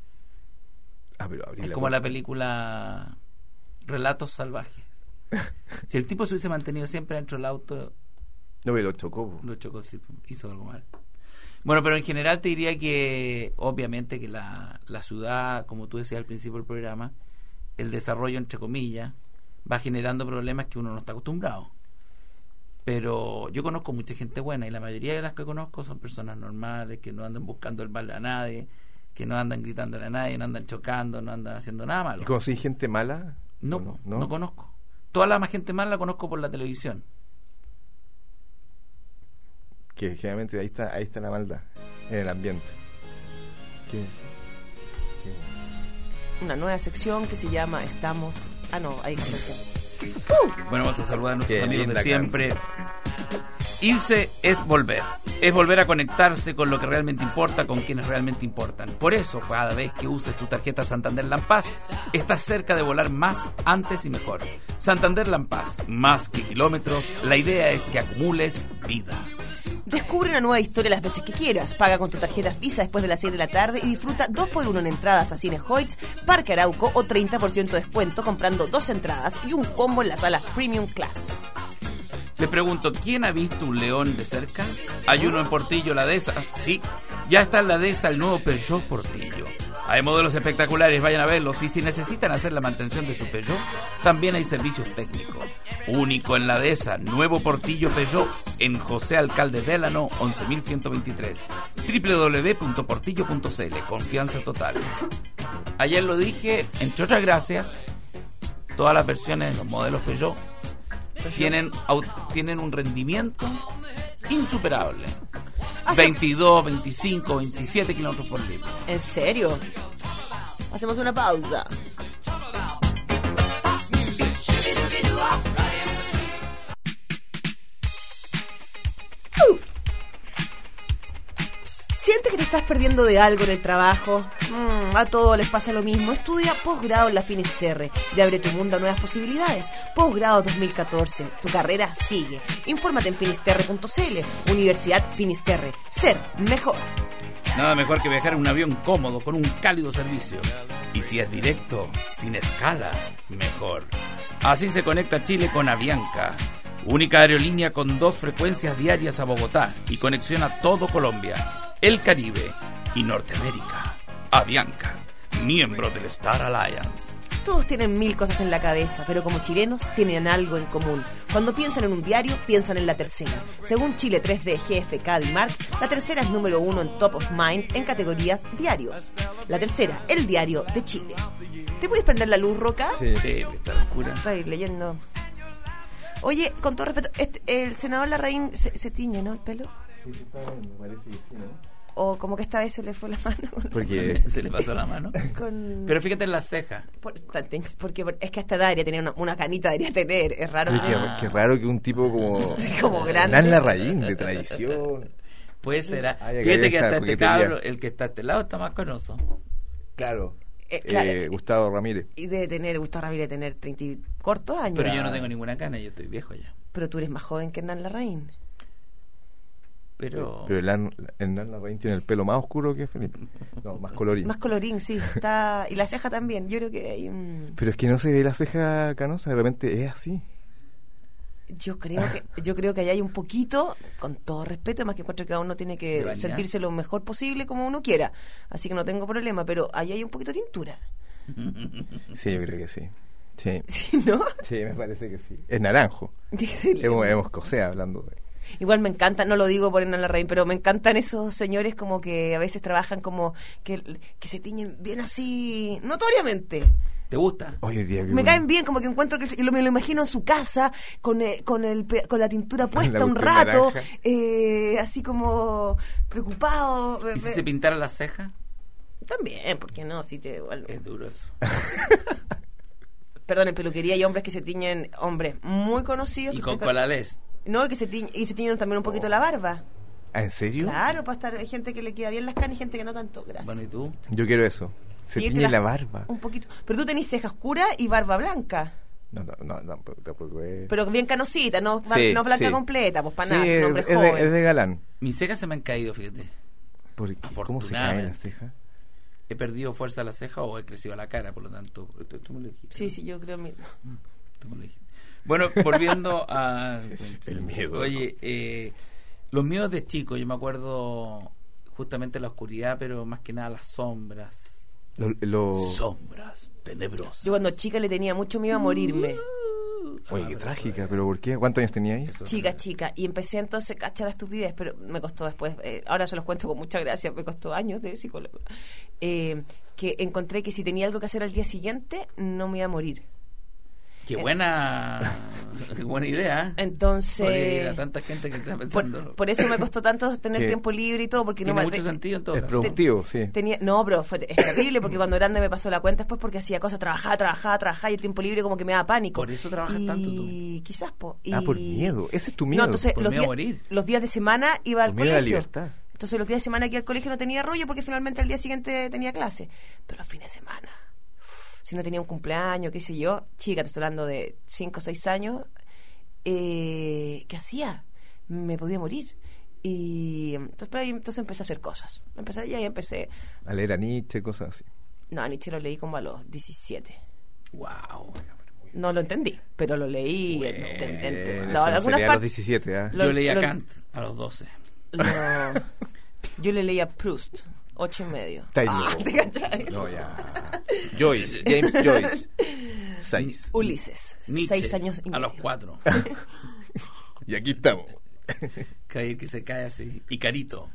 Ah, pero abrí Es la como la puerta. película Relatos Salvajes. Si el tipo se hubiese mantenido siempre dentro del auto, No, me lo chocó. po. lo chocó, sí, hizo algo mal. Bueno, pero en general te diría que obviamente que la, la ciudad, como tú decías al principio del programa, el desarrollo entre comillas va generando problemas que uno no está acostumbrado. Pero yo conozco mucha gente buena y la mayoría de las que conozco son personas normales, que no andan buscando el mal a nadie, que no andan gritándole a nadie, no andan chocando, no andan haciendo nada malo. ¿Y conocí gente mala? No, ¿O no, no? no conozco. Toda la más gente mala la conozco por la televisión. Que generalmente ahí está, ahí está la maldad, en el ambiente. ¿Qué? ¿Qué? Una nueva sección que se llama Estamos... Ah, no, ahí Bueno, vamos a saludar a nuestros Qué amigos de linda siempre. Irse es volver. es volver a conectarse con lo que realmente importa, con quienes realmente importan. Por eso, cada vez que uses tu tarjeta Santander Lampaz, estás cerca de volar más, antes y mejor. Santander Lampaz, más que kilómetros, la idea es que acumules vida. Descubre una nueva historia las veces que quieras. Paga con tu tarjeta Visa después de las seis de la tarde y disfruta dos por uno en entradas a Cine Hoyts, Parque Arauco o treinta por ciento de descuento comprando dos entradas y un combo en la sala Premium Class. Le pregunto, ¿quién ha visto un león de cerca? ¿Hay uno en Portillo, la Dehesa? Sí, ya está en la Dehesa el nuevo Peugeot Portillo. Hay modelos espectaculares, vayan a verlos. Y si necesitan hacer la mantención de su Peugeot, también hay servicios técnicos. Único en la Dehesa, nuevo Portillo Peugeot en José Alcalde Délano, once mil ciento veintitrés. doble u doble u doble u punto portillo punto c l. Confianza total. Ayer lo dije, entre otras gracias, todas las versiones de los modelos Peugeot tienen, tienen un rendimiento insuperable. veintidós, veinticinco, veintisiete kilómetros por litro. ¿En serio? Hacemos una pausa. Uh. ¿Sientes que te estás perdiendo de algo en el trabajo? Mm, a todos les pasa lo mismo. Estudia posgrado en la Finisterre y abre tu mundo a nuevas posibilidades. Posgrado dos mil catorce. Tu carrera sigue. Infórmate en finisterre punto c l. Universidad Finisterre. Ser mejor. Nada mejor que viajar en un avión cómodo con un cálido servicio. Y si es directo, sin escala, mejor. Así se conecta Chile con Avianca. Única aerolínea con dos frecuencias diarias a Bogotá y conexión a todo Colombia, el Caribe y Norteamérica. Avianca, miembro del Star Alliance. Todos tienen mil cosas en la cabeza, pero como chilenos tienen algo en común. Cuando piensan en un diario, piensan en La Tercera. Según Chile tres D, G F K y Mark, La Tercera es número uno en Top of Mind en categorías diarios. La Tercera, el diario de Chile. ¿Te puedes prender la luz, Roca? Sí, sí, está oscura. Estoy leyendo. Oye, con todo respeto, este, el senador Larraín se, se tiñe, ¿no? El pelo. Sí, sí, está bien, me parece que sí, ¿no? O como que esta vez se le fue la mano. Porque se le pasó la mano. Con... Pero fíjate en las cejas. Por, porque es que a esta edad debería tener una, una canita, debería tener. Es raro. Pero que... qué, qué raro que un tipo como... como grande. Hernán Larraín, de tradición. Puede ser. ¿eh? Ah, Fíjate que hasta este cabro, el que está a este lado, está más canoso. Claro. Eh, claro. Eh, Gustavo Ramírez. Y debe tener, Gustavo Ramírez, tener treinta y cortos años. Pero yo no tengo ninguna cana, yo estoy viejo ya. Pero tú eres más joven que Hernán Larraín. Pero... Pero Hernán, Hernán Larraín tiene el pelo más oscuro que Felipe. No, más colorín. Más colorín, sí. Está... Y la ceja también. Yo creo que hay un... Pero es que no se ve la ceja canosa, de repente es así. Yo creo que yo creo que ahí hay un poquito, con todo respeto, más que encuentro que cada uno tiene que sentirse lo mejor posible como uno quiera. Así que no tengo problema, pero ahí hay un poquito de tintura. Sí, yo creo que sí. Sí. ¿Sí, no? Sí, me parece que sí. Es naranjo. hemos, hemos cosea hablando de... Igual me encanta, no lo digo por Hernán Larraín, pero me encantan esos señores como que a veces trabajan como que, que se tiñen bien así, notoriamente. ¿Te gusta? Oye, tía, me bueno. caen bien, como que encuentro que lo, me lo imagino en su casa con eh, con el con la tintura puesta la un rato, eh, así como preocupado. ¿Y si se pintara las cejas? También, ¿por qué no? Si te, bueno. Es duro eso. Perdón, en peluquería hay hombres que se tiñen, hombres muy conocidos. Y con colales. No, que se tiñen, y se tiñen también un poquito oh. la barba. ¿Ah, en serio? Claro, para estar, hay gente que le queda bien las canas y gente que no tanto. Gracias. Bueno, ¿y tú? Yo quiero eso. Se tiñe la, la barba. Un poquito. Pero tú tenés ceja oscura y barba blanca. No, no, no, no tampoco es... Pero bien canosita, no, sí, no blanca sí. completa, pues para sí, nada, es un hombre es joven. De, es de galán. Mis cejas se me han caído, fíjate. ¿Por qué? ¿Cómo se caen las cejas? He perdido fuerza a la ceja o he crecido la cara, por lo tanto... Tú, tú me lo dijiste, sí, ¿no? sí, yo creo... Mi... Tú me lo dijiste. Bueno, volviendo a... El miedo. Oye, eh, los miedos de chico, yo me acuerdo justamente la oscuridad, pero más que nada las sombras. Lo, lo... Sombras tenebrosas. Yo cuando chica le tenía mucho miedo a morirme. Oye, ah, qué pero trágica, eso, pero ¿por qué? ¿Cuántos años tenía ahí? Chica, es chica. Y empecé entonces a cachar la estupidez, pero me costó después, eh, ahora se los cuento con mucha gracia, me costó años de psicólogo. Eh, que encontré que si tenía algo que hacer al día siguiente, no me iba a morir. Qué buena, qué buena idea. ¿eh? Entonces, Podría ir a tanta gente que está pensando. por, por eso me costó tanto tener Que tiempo libre y todo, porque no Tiene me mucho sentido en todo Es caso. productivo, sí. tenía, no, pero fue, es terrible porque cuando grande me pasó la cuenta después porque hacía cosas, trabajaba, trabajaba, trabajaba y el tiempo libre como que me daba pánico. Por eso trabajas y... tanto tú. quizás, po, y... Ah, por miedo. Ese es tu miedo. No, entonces Por los, miedo a días- morir. los días de semana iba al Por miedo a la colegio. libertad. Entonces los días de semana que iba al colegio no tenía rollo porque finalmente al día siguiente tenía clase. Pero los fines de semana, si no tenía un cumpleaños, qué sé yo, chica, te estoy hablando de cinco o seis años, eh, ¿qué hacía? Me podía morir. Y entonces, pero ahí, entonces empecé a hacer cosas. Empecé, y ahí empecé. A leer a Nietzsche, cosas así. No, a Nietzsche lo leí como a los diecisiete. Wow. No lo entendí, pero lo leí. Bueno, en- en- en- Eh, no, eso no algunas sería a los partes. diecisiete, ¿ah? Lo- Yo leí a lo- Kant a los doce. lo- yo le leí a Proust, ocho y medio. Estáis Ah, loco. ¿te cachai? No, ya. Joyce, James Joyce. Seis. Ulises, Nietzsche, seis años y a medio. los cuatro. Y aquí estamos. Caer que se cae así. Y Carito.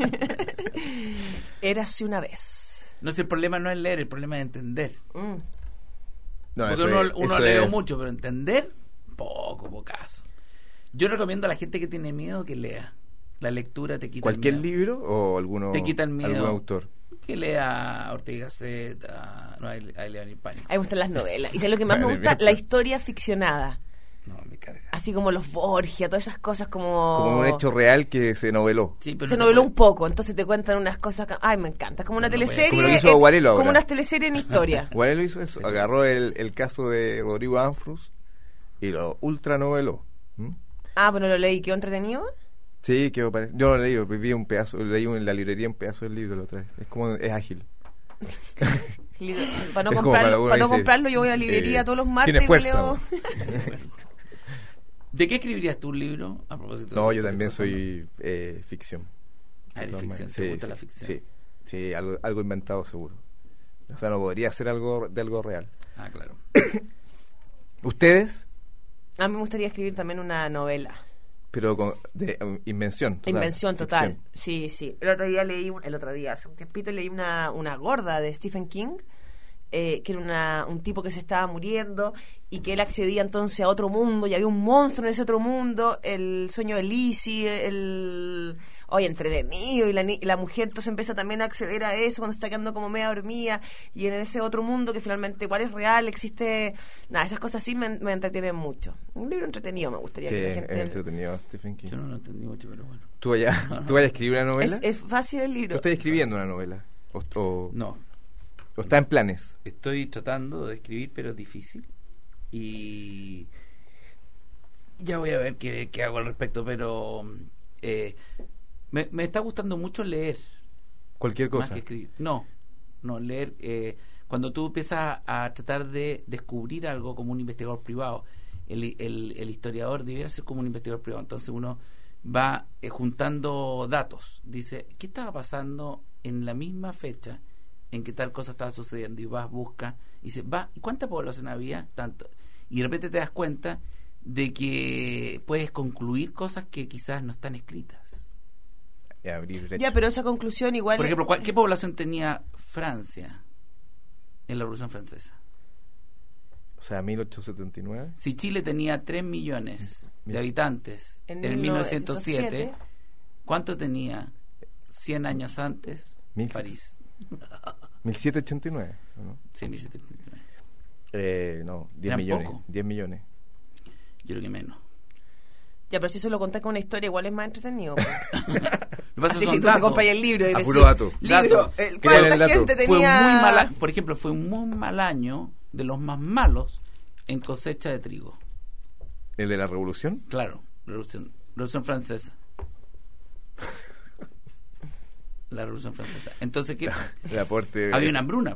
Érase una vez. No sé, el problema no es leer, el problema es entender. Mm. No, Porque eso uno, es- uno eso lee es- mucho, pero entender, poco, pocaso. Yo recomiendo a la gente que tiene miedo que lea. La lectura te quita ¿Cualquier el miedo. libro o alguno, Te quita el miedo. algún autor? Que lea Ortega Gasset, a, no, ahí, ahí le van a ir pánico. A mí me gustan las novelas. Y sé lo que más me Madre gusta, mía. la historia ficcionada. No, me carga. Así como los Borgia, todas esas cosas como... Como un hecho real que se noveló. Sí, pero Se no te noveló puede- un poco, entonces te cuentan unas cosas... que- Ay, me encanta. Es como una No, no puede. teleserie... Como lo que hizo en- Guarelo ahora. Como una teleserie en historia. Guarelo hizo eso. Agarró el, el caso de Rodrigo Anfrus y lo ultra noveló. ¿Mm? Ah, pero lo leí. ¿Quedó entretenido? Sí, que me parece. Yo no lo leí, vi un pedazo, leí en la librería un pedazo del libro la otra vez. Es como, es ágil. Libro- Para no, Es como comprarlo, para uno para no dice, comprarlo, yo voy a la librería eh, todos los martes tiene y me fuerza, leo... ¿De qué escribirías tú un libro? A propósito No, de- yo de- también de- soy eh, ficción. Ah, eres De todas ficción, maneras. te Sí, gusta sí, la ficción. Sí, sí, algo, algo inventado seguro. O sea, no podría ser algo de algo real. Ah, claro. ¿Ustedes? A mí me gustaría escribir también una novela. Pero con, de um, invención total. Invención total. ficción. Sí, sí. El otro día leí, un- el otro día, hace un tiempito leí una, una gorda de Stephen King, eh, que era una, un tipo que se estaba muriendo y que él accedía entonces a otro mundo y había un monstruo en ese otro mundo, el sueño de Lizzie, el... Oye, entretenido, y la, ni- la mujer entonces empieza también a acceder a eso cuando está quedando como media dormida, y en ese otro mundo que finalmente igual es real, existe... Nada, esas cosas sí me, me entretienen mucho. Un libro entretenido me gustaría Sí, que la es gente... entretenido Stephen King. Yo no lo entendí mucho, pero bueno. ¿Tú vayas, ¿Tú vayas a escribir una novela? Es, es fácil el libro. ¿O estás escribiendo una novela? ¿O, o, No, o está en planes? estoy tratando de escribir, pero es difícil. Y ya voy a ver qué, qué hago al respecto, pero eh, me, me está gustando mucho leer. Cualquier Más cosa. que escribir. No, no, leer. Eh, cuando tú empiezas a tratar de descubrir algo como un investigador privado, el, el, el historiador debiera ser como un investigador privado. Entonces uno va eh, juntando datos. Dice, ¿qué estaba pasando en la misma fecha en que tal cosa estaba sucediendo? Y vas, busca, y dice, va, ¿y cuánta población había? Tanto. Y de repente te das cuenta de que puedes concluir cosas que quizás no están escritas. Y abrir brecha. Ya, pero esa conclusión igual... Por ejemplo, ¿cuál- ¿qué población tenía Francia en la Revolución Francesa? O sea, mil ochocientos setenta y nueve. Si Chile tenía tres millones de Mira. habitantes en, En mil novecientos siete, mil novecientos ¿cuánto tenía cien años antes Mil- París? mil setecientos ochenta y nueve, ¿o no? Sí, mil setecientos ochenta y nueve. Eh, no, diez Eran millones. poco. diez millones. Yo creo que menos. Ya, pero si eso lo contáis con una historia, igual es más entretenido. pues. Lo que pasa es Así que si son tú te datos. compras el libro y A decís, puro dato. libro, Dato. el, ¿Qué era el ¿cuánta dato? gente Fue tenía...? muy mala, por ejemplo, fue un muy mal año, de los más malos, en cosecha de trigo. ¿El de la revolución? Claro, revolución, revolución francesa. La revolución francesa. Entonces, ¿qué? El aporte. Había una hambruna.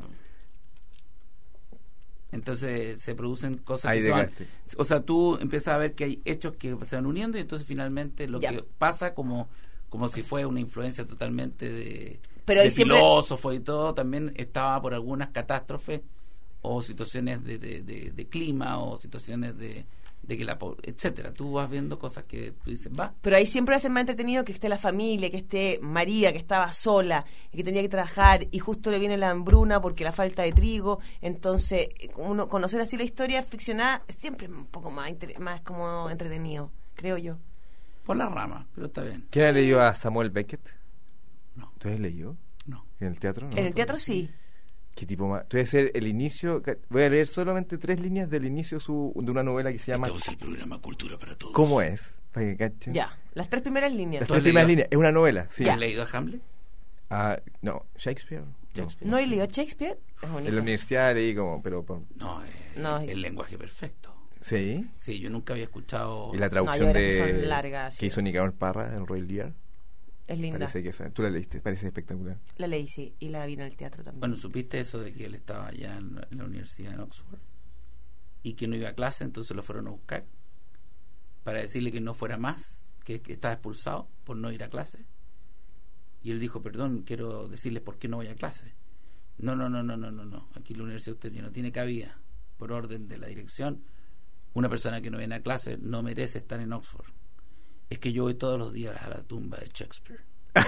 Entonces se producen cosas Ahí que se van, llegaste. o sea, tú empiezas a ver que hay hechos que se van uniendo y entonces finalmente lo Ya. que pasa como como si fue una influencia totalmente de, Pero de ahí siempre- filósofos y todo, también estaba por algunas catástrofes o situaciones de, de, de- de clima o situaciones de, de que la po- etcétera. Tú vas viendo cosas que tú dices, va. Pero ahí siempre hace más entretenido que esté la familia, que esté María, que estaba sola y que tenía que trabajar y justo le viene la hambruna porque la falta de trigo. Entonces, uno conocer así la historia ficcionada siempre es un poco más, inter- más como entretenido, creo yo. Por la rama, pero está bien. ¿Quién ha leído a Samuel Beckett? No, ¿Tú has leído? no. ¿En el teatro? No, En el no. teatro sí. ¿Qué tipo más? Tú debes ser el inicio. Voy a leer solamente tres líneas del inicio su, de una novela que se llama Este es el programa Cultura para Todos. ¿Cómo es? Para que cachen. Ya, las tres primeras líneas. Las ¿Tú tres has primeras leído? líneas. Es una novela, sí. ¿Has leído a Hamlet? Ah, no, Shakespeare. No. Shakespeare. ¿No he leído Shakespeare? Es bonito. En la universidad leí como, pero... pero- No, eh, No, el, es- el lenguaje perfecto. sí. Sí, yo nunca había escuchado... Y la No, traducción hay obras que de son largas, sí. que hizo Nicanor Parra en Royal Lear. Es linda. Parece que esa, tú la leíste, parece espectacular. La leí, sí, y la vi en el teatro también. Bueno, ¿supiste eso de que él estaba allá en la, en la universidad en Oxford? Y que no iba a clase, entonces lo fueron a buscar para decirle que no fuera más, que, que estaba expulsado por no ir a clase. Y él dijo, perdón, quiero decirles por qué no voy a clase. No, no, no, no, no, no, no. Aquí la Universidad de usted no tiene cabida. Por orden de la dirección, una persona que no viene a clase no merece estar en Oxford. Es que yo voy todos los días a la tumba de Shakespeare.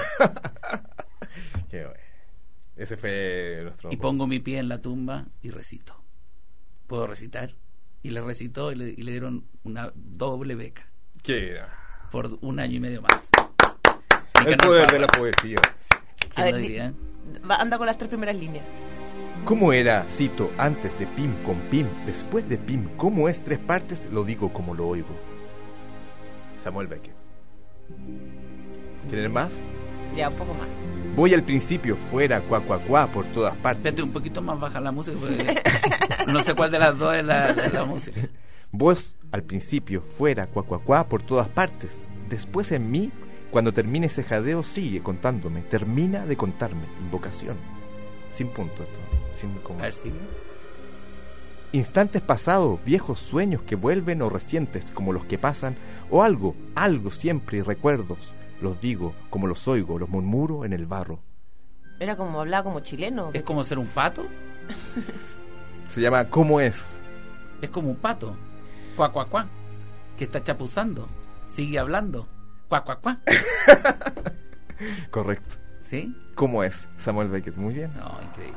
Qué bueno. Ese fue nuestro... Y pongo mi pie en la tumba y recito. ¿Puedo recitar? Y le recitó y le, y le dieron una doble beca ¿Qué? por un año y medio más. El poder de la poesía. ¿Quién A ver, lo di- diría? va- anda con las tres primeras líneas. ¿Cómo era, cito, antes de Pim con Pim, después de Pim? ¿Cómo es tres partes? Lo digo como lo oigo. Samuel Beckett. ¿Quieren más? Ya, un poco más. Voy al principio, fuera, cuá, cuá, cuá, por todas partes. Espérate, un poquito más baja la música, porque no sé cuál de las dos es la, la, la música. Vos al principio, fuera, cuá, cuá, cuá, por todas partes. Después en mí, cuando termine ese jadeo, sigue contándome. Termina de contarme. Invocación. Sin punto esto. Sin como... A ver, sigue. Instantes pasados, viejos sueños que vuelven o recientes como los que pasan, o algo, algo siempre y recuerdos. Los digo como los oigo, los murmuro en el barro. Era como hablaba como chileno. Es como ser un pato. Se llama ¿Cómo es? Es como un pato. Cuá, cuá, cuá. Que está chapuzando. Sigue hablando. Cuá, cuá, cuá. Correcto. ¿Sí? ¿Cómo es? Samuel Beckett, muy bien. No, increíble.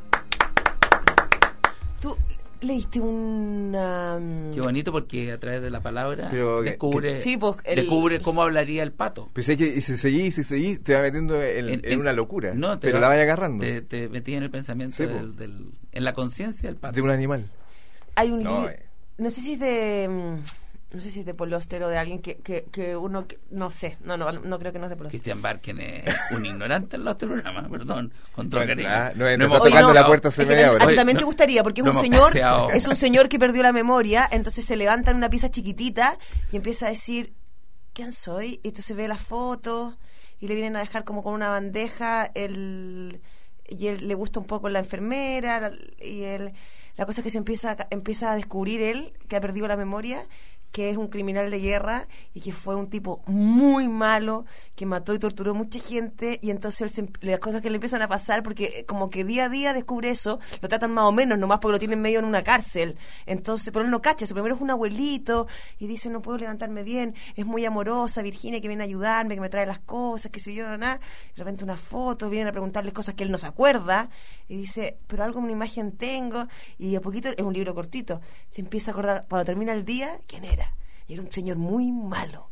Tú leíste una... mm, Qué bonito porque a través de la palabra Pero que- descubre, que- sí, pues, el- descubre cómo hablaría el pato. Pues hay que, y si seguís, si seguís, te va metiendo en, En- en en- una locura. No, te pero va- la vaya agarrando. Te, te metí en el pensamiento, Sí, del, po. del- en la conciencia del pato. De un animal. Hay un No, libro... eh. No sé si es de... mm, No sé si es de Polóster o de alguien que, que, que uno... que- no sé, no, no, no creo que no es de Polóster. Cristian Barken es un ignorante en los programa, perdón, con todo No, cariño. ah, no, no hemos está tocando Oye, no, la puerta hace Es que media a- hora. a ti Oye, también no- te gustaría, porque es no un hemos señor, paseado. es un señor que perdió la memoria, entonces se levanta en una pieza chiquitita y empieza a decir, ¿quién soy? Y entonces ve las fotos y le vienen a dejar como con una bandeja el y él le gusta un poco la enfermera la- y él la cosa es que se empieza a, empieza a descubrir él que ha perdido la memoria, que es un criminal de guerra y que fue un tipo muy malo, que mató y torturó mucha gente, y entonces él se em- las cosas que le empiezan a pasar, porque eh, como que día a día descubre eso, lo tratan más o menos, nomás porque lo tienen medio en una cárcel, entonces, pero él no cacha, su primero es un abuelito, y dice, no puedo levantarme bien, es muy amorosa, Virginia, que viene a ayudarme, que me trae las cosas, que si yo no nada, de repente una foto, vienen a preguntarle cosas que él no se acuerda, y dice, pero algo, una imagen tengo, y a poquito, es un libro cortito, se empieza a acordar, cuando termina el día, ¿quién era? Y era un señor muy malo.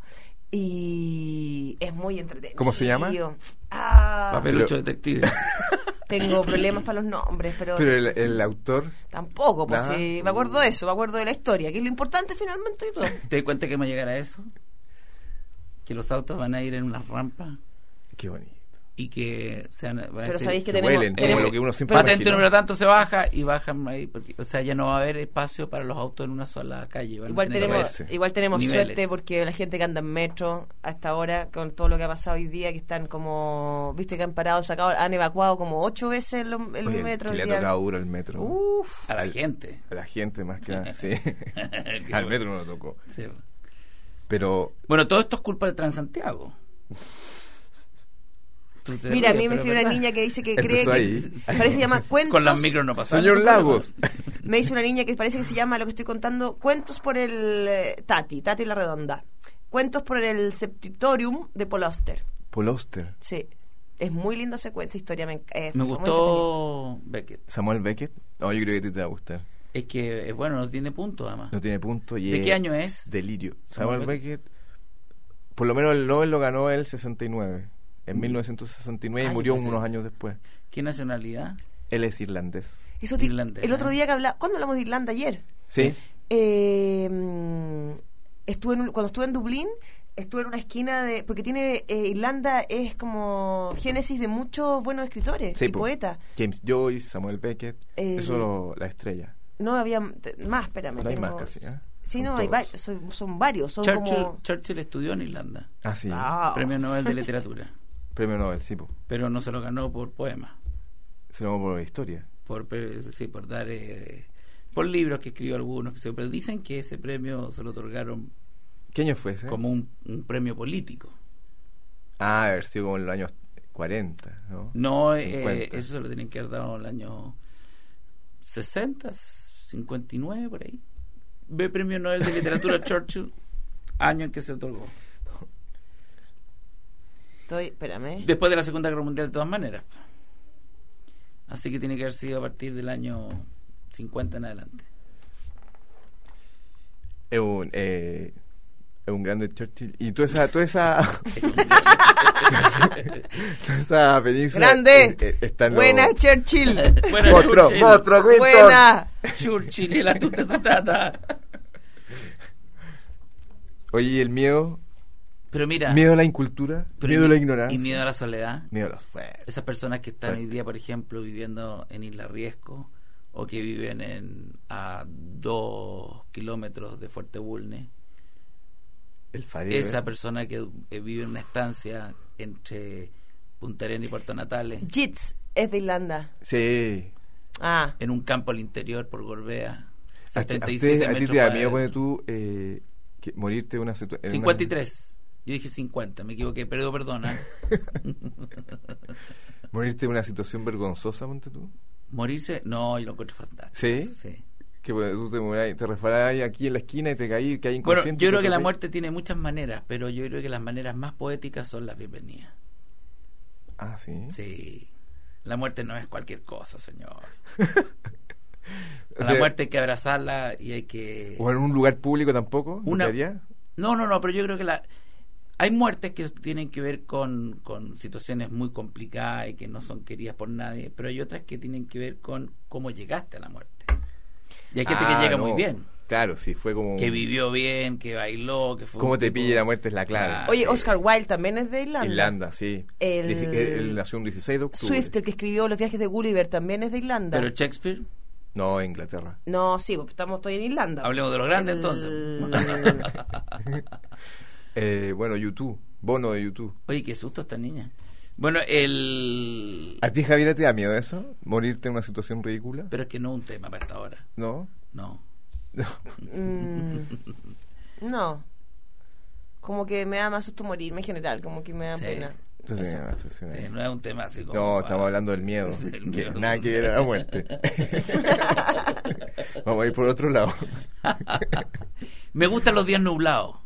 Y es muy entretenido. ¿Cómo se llama? Ah, Papelucho Pero- detective. tengo problemas para los nombres, pero, Pero el, el autor... tampoco, pues Nada. sí, me acuerdo de eso, me acuerdo de la historia, que es lo importante finalmente y todo. ¿Te das cuenta que me llegará a eso? Que los autos van a ir en unas rampas Qué bonito. y que se van a, va a Pero decir, sabéis que Que tenemos, huelen, como tenemos- lo que uno siempre patente imagina. número tanto se baja y bajan ahí, porque, o sea, ya no va a haber espacio para los autos en una sola calle. van a igual tener tenemos, ese. igual tenemos niveles. suerte porque la gente que anda en metro hasta ahora, con todo lo que ha pasado hoy día, que están como, viste que han parado, sacado, han evacuado como ocho veces el, el Oye, metro. que el le ha día. tocado duro el metro. Uf. a la al- gente. A la gente más que nada, sí. Qué Al bueno. metro no lo tocó. Sí. Pero Bueno, todo esto es culpa de Transantiago. Tú te Mira, a ríes, mí me pero escribió es una verdad. niña que dice que Empezó cree que ahí. parece que se llama Cuentos. Con las micros no pasaron. Señor Lagos. Me dice una niña que parece que se llama lo que estoy contando Cuentos por el eh, Tati, Tati la Redonda. Cuentos por el Septitorium de Paul Auster. Paul Auster. Sí. Es muy linda secuencia, historia. Me, eh, Me fue muy gustó Beckett. Samuel Beckett. No, yo creo que a ti te va a gustar. Es que, es bueno, no tiene punto, además. No tiene punto. Y ¿De es qué año es? Delirio. Samuel Samuel Beckett, por lo menos el Nobel lo ganó en el sesenta y nueve. En mil novecientos sesenta y nueve y Ay, murió yo pensé- unos años después. ¿Qué nacionalidad? Él es irlandés. pendiente. Eso ti- Irlandés, el otro ¿eh? día que hablaba, ¿cuándo hablamos de Irlanda ayer? Sí. Eh, mm, estuve en un- cuando estuve en Dublín, estuve en una esquina de, porque tiene eh, Irlanda es como génesis de muchos buenos escritores Sí, y po. poetas. James Joyce, Samuel Beckett. Eh, Eso lo- la estrella. No había t- más, espérame. No hay tengo- más casi, ¿eh? Sí, Son no, hay todos. varios, son, son varios, son Churchill, como... Churchill estudió en Irlanda. Ah, sí. Ah. Premio Nobel de Literatura. Premio Nobel, sí, po. Pero no se lo ganó por poema. Se lo por la historia. Por, pe- sí, por dar... eh, por libros que escribió algunos. Que se, pero dicen que ese premio se lo otorgaron ¿Qué año fue ese? como un, un premio político. Ah, haber sido como en los años cuarenta, ¿no? No, eh, cincuenta. eso se lo tienen que haber dado en el año sesenta, cincuenta y nueve, por ahí. Ve Premio Nobel de Literatura Churchill, año en que se otorgó. Estoy, espérame. Después de la Segunda Guerra Mundial, de todas maneras. Así que tiene que haber sido a partir del año cincuenta en adelante. Es un, eh, es un grande Churchill. Y toda esa, toda esa, toda esa península. ¡Grande! eh, eh, está en lo- Buena, Churchill. Buena, Monstruo, Churchill. monstruo, Winton. Buena. Churchill, la tuta tutata. Oye, ¿y el miedo? Pero mira, ¿Miedo a la incultura? pero ¿Miedo y- a la ignorancia? y miedo a la soledad. Miedo a los fuertes. Esas personas que están Fuerte. hoy día, por ejemplo, viviendo en Isla Riesco o que viven en a dos kilómetros de Fuerte Bulne, El farero. esa persona que eh, vive en una estancia entre Punta Arenas y Puerto Natales, Jits es de Irlanda. Sí. Ah, en un campo al interior por Gorbea, ¿A, ti- a, setenta y ustedes- siete a ti metros te da miedo, cuadrados. poner tú, eh, que morirte de una situación... cincuenta y tres. Yo dije cincuenta, me equivoqué, pero perdona. ¿Morirte de una situación vergonzosa, ponte tú? ¿Morirse? No, yo lo encuentro fantástico. ¿Sí? Sí. Que pues, tú te, morás- te resbalás aquí en la esquina y te caí, caí Bueno, inconsciente. yo y creo te que la topé. muerte tiene muchas maneras, pero yo creo que las maneras más poéticas son las bienvenidas. Ah, ¿sí? Sí. La muerte no es cualquier cosa, señor. O A la sea, muerte hay que abrazarla y hay que... ¿O en un lugar público tampoco? ¿No Una- te haría? No, no, no, pero yo creo que la... Hay muertes que tienen que ver con, con situaciones muy complicadas y que no son queridas por nadie, pero hay otras que tienen que ver con cómo llegaste a la muerte. Y hay gente Ah, que llega no. muy bien, Claro, sí, fue como... que vivió bien, que bailó, que fue... Cómo un te tipo- pille la muerte es la clave. Claro. oye, sí. Oscar Wilde también es de Irlanda. Irlanda, sí. El- Dice que él nació un dieciséis de octubre. Swift, el que escribió Los viajes de Gulliver, también es de Irlanda. Pero Shakespeare, No, Inglaterra. No, sí, pues, estamos estoy en Irlanda. hablemos de los grandes El- entonces. Eh, bueno, YouTube. Bono de YouTube. Oye, qué susto esta niña. Bueno, el... ¿A ti, Javier, te da miedo eso? ¿Morirte en una situación ridícula? Pero es que no es un tema para esta hora. ¿No? No. Mm, no. Como que me da más susto morirme en general, como que me da Sí. pena. Entonces, Eso. no, sí, sí. Sí, no es un tema así como... No, ah, estamos hablando del miedo. del que miedo. nada que ver a la muerte. Vamos a ir por otro lado. Me gustan los días nublados.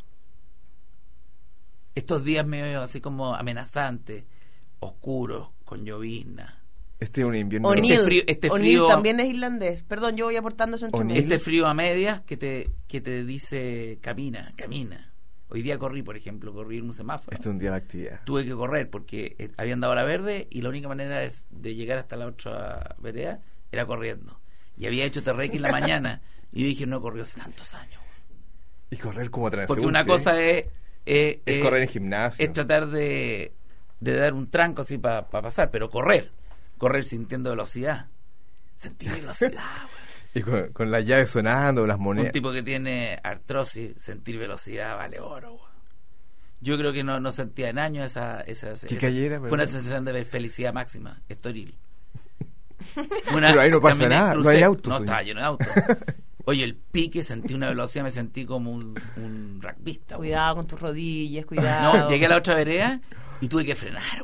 Estos días medio así como amenazantes, oscuros, con llovizna. Este es un invierno. O'Neill. Este frío- este O'Neill frío- también es irlandés. Perdón, yo voy aportando eso entre O'Neill. medio. Este frío a medias que te, que te dice camina, camina. Hoy día corrí, por ejemplo, corrí en un semáforo. Este es un día de actividad. Tuve que correr porque eh, habían dado la verde y la única manera es de llegar hasta la otra vereda era corriendo. Y había hecho T R X en la mañana y yo dije, no he corrido hace tantos años. Y correr como transeúnte. Porque una cosa es... eh, Es eh, correr en gimnasio. es tratar de, de dar un tranco así para pasar, pero correr, correr sintiendo velocidad, sentir velocidad, güey. Y con, con las llaves sonando, las Un monedas. tipo que tiene artrosis, sentir velocidad vale oro, güey. Yo creo que no, no sentía en años esa, esa, esa- calle era, fue perdón? una sensación de felicidad máxima, estoril. Pero ahí no pasa caminé, nada, no crucé, hay autos, no señor. estaba lleno de autos. Oye, el pique, sentí una velocidad, me sentí como un, un rugbyista, güey. Cuidado con tus rodillas, cuidado. No, llegué a la otra vereda y tuve que frenar, güey.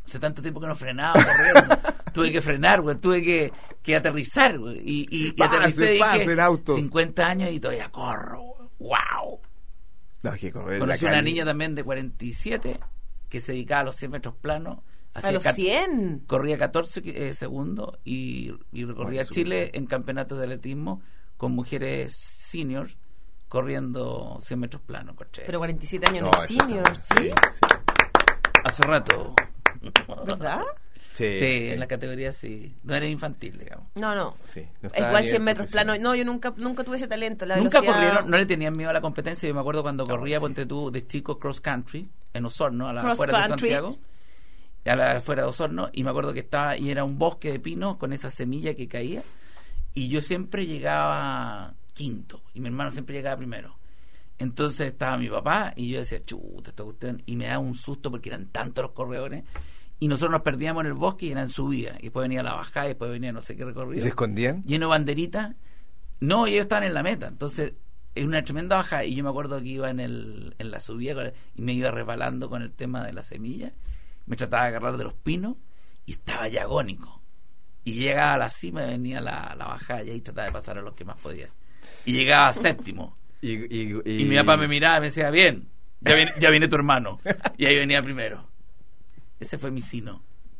Hace tanto tiempo que no frenaba corriendo. Tuve que frenar, güey. Tuve que, que aterrizar, güey. Y, y, y Pase, aterricé y pase dije, el auto. cincuenta años y todavía corro, güey. ¡Wow! No, es que correr en la Conocí una calle. niña también de cuarenta y siete que se dedicaba a los cien metros planos. A los cat- cien. Corría catorce eh, segundos y, y recorría Ay, Chile súper. en campeonatos de atletismo con mujeres seniors corriendo cien metros planos. Coche. Pero cuarenta y siete años no, No, es eso senior, está- ¿sí? Hace rato. ¿Verdad? Sí, Sí, sí. en la categoría sí. No era infantil, digamos. No, no. Sí, no Es estaba a igual nivel cien metros profesional. plano. No, yo nunca nunca tuve ese talento. La Nunca velocidad- corrieron, no le tenían miedo a la competencia. Yo me acuerdo cuando No, corría, sí. ponte tú, de chico cross country, en Osorno, a las Cross afueras de country. Santiago, a las afueras de Osorno, y me acuerdo que estaba, y era un bosque de pinos con esa semilla que caía, y yo siempre llegaba quinto, y mi hermano siempre llegaba primero. Entonces estaba mi papá, y yo decía, chuta, esta cuestión, y me daba un susto porque eran tantos los corredores, y nosotros nos perdíamos en el bosque y eran subidas, y después venía la bajada, y después venía no sé qué ¿Y recorrido. se escondían? Lleno de banderitas. No, ellos estaban en la meta. Entonces, es una tremenda bajada. Y yo me acuerdo que iba en el en la subida con el- y me iba resbalando con el tema de la semilla. Me trataba de agarrar de los pinos y estaba ya agónico. Y llegaba a la cima y venía la, la bajada y ahí trataba de pasar a los que más podía. Y llegaba a séptimo. Y, y, y- Y mi papá me miraba y me decía, bien, ya viene, ya viene tu hermano. Y ahí venía primero. Ese fue mi sino.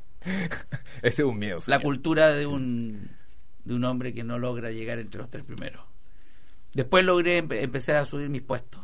Ese es un miedo. La señor. cultura de un de un hombre que no logra llegar entre los tres primeros. Después logré empe- empecé a subir mis puestos.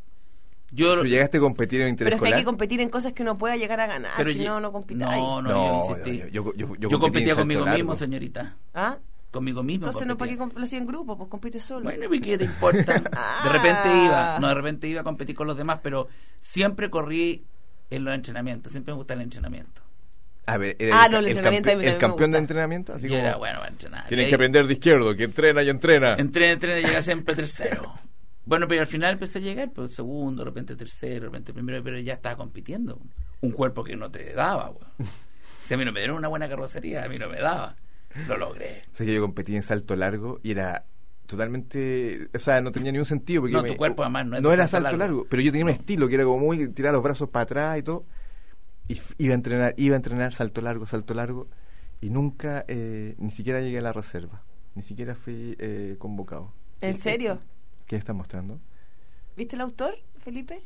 Yo ¿Pero llegaste a competir en Pero es que hay interescolar? que competir en cosas que uno pueda llegar a ganar. pero si lle- no, no compitáis. no, no, No, yo insistí. yo- yo- yo- yo Yo competía en conmigo salto mismo, largo. señorita. ¿Ah? Conmigo mismo. Entonces no para qué competía. comp- lo hacía en grupo, pues compite solo. Bueno, ¿y qué te importa? Ah. De repente iba, no, de repente iba a competir con los demás, pero siempre corrí en los entrenamientos. Siempre me gusta el entrenamiento. A ver, era Ah, el, no, el el entrenamiento campe- a mí el también me campeón de gusta. entrenamiento, así Yo como era bueno para entrenar. tienen Y que ahí- aprender de izquierdo, que entrena y entrena. Entrena, entrena y llega siempre tercero. Bueno, pero al final empecé a llegar, pues segundo, de repente tercero, de repente primero, pero ya estaba compitiendo. Un cuerpo que no te daba, güey. Si a mí no me dieron una buena carrocería, a mí no me daba. Lo logré. Sé que yo competí en salto largo y era totalmente, o sea, no tenía ningún sentido porque No, yo me- tu cuerpo además no es no de era salto salto largo. largo. pero yo tenía un No. estilo que era como muy tirar los brazos para atrás y todo, y f- iba a entrenar, iba a entrenar salto largo, salto largo, y nunca, eh, ni siquiera llegué a la reserva, ni siquiera fui eh, convocado. ¿En serio? ¿Qué está mostrando? ¿Viste el autor, Felipe?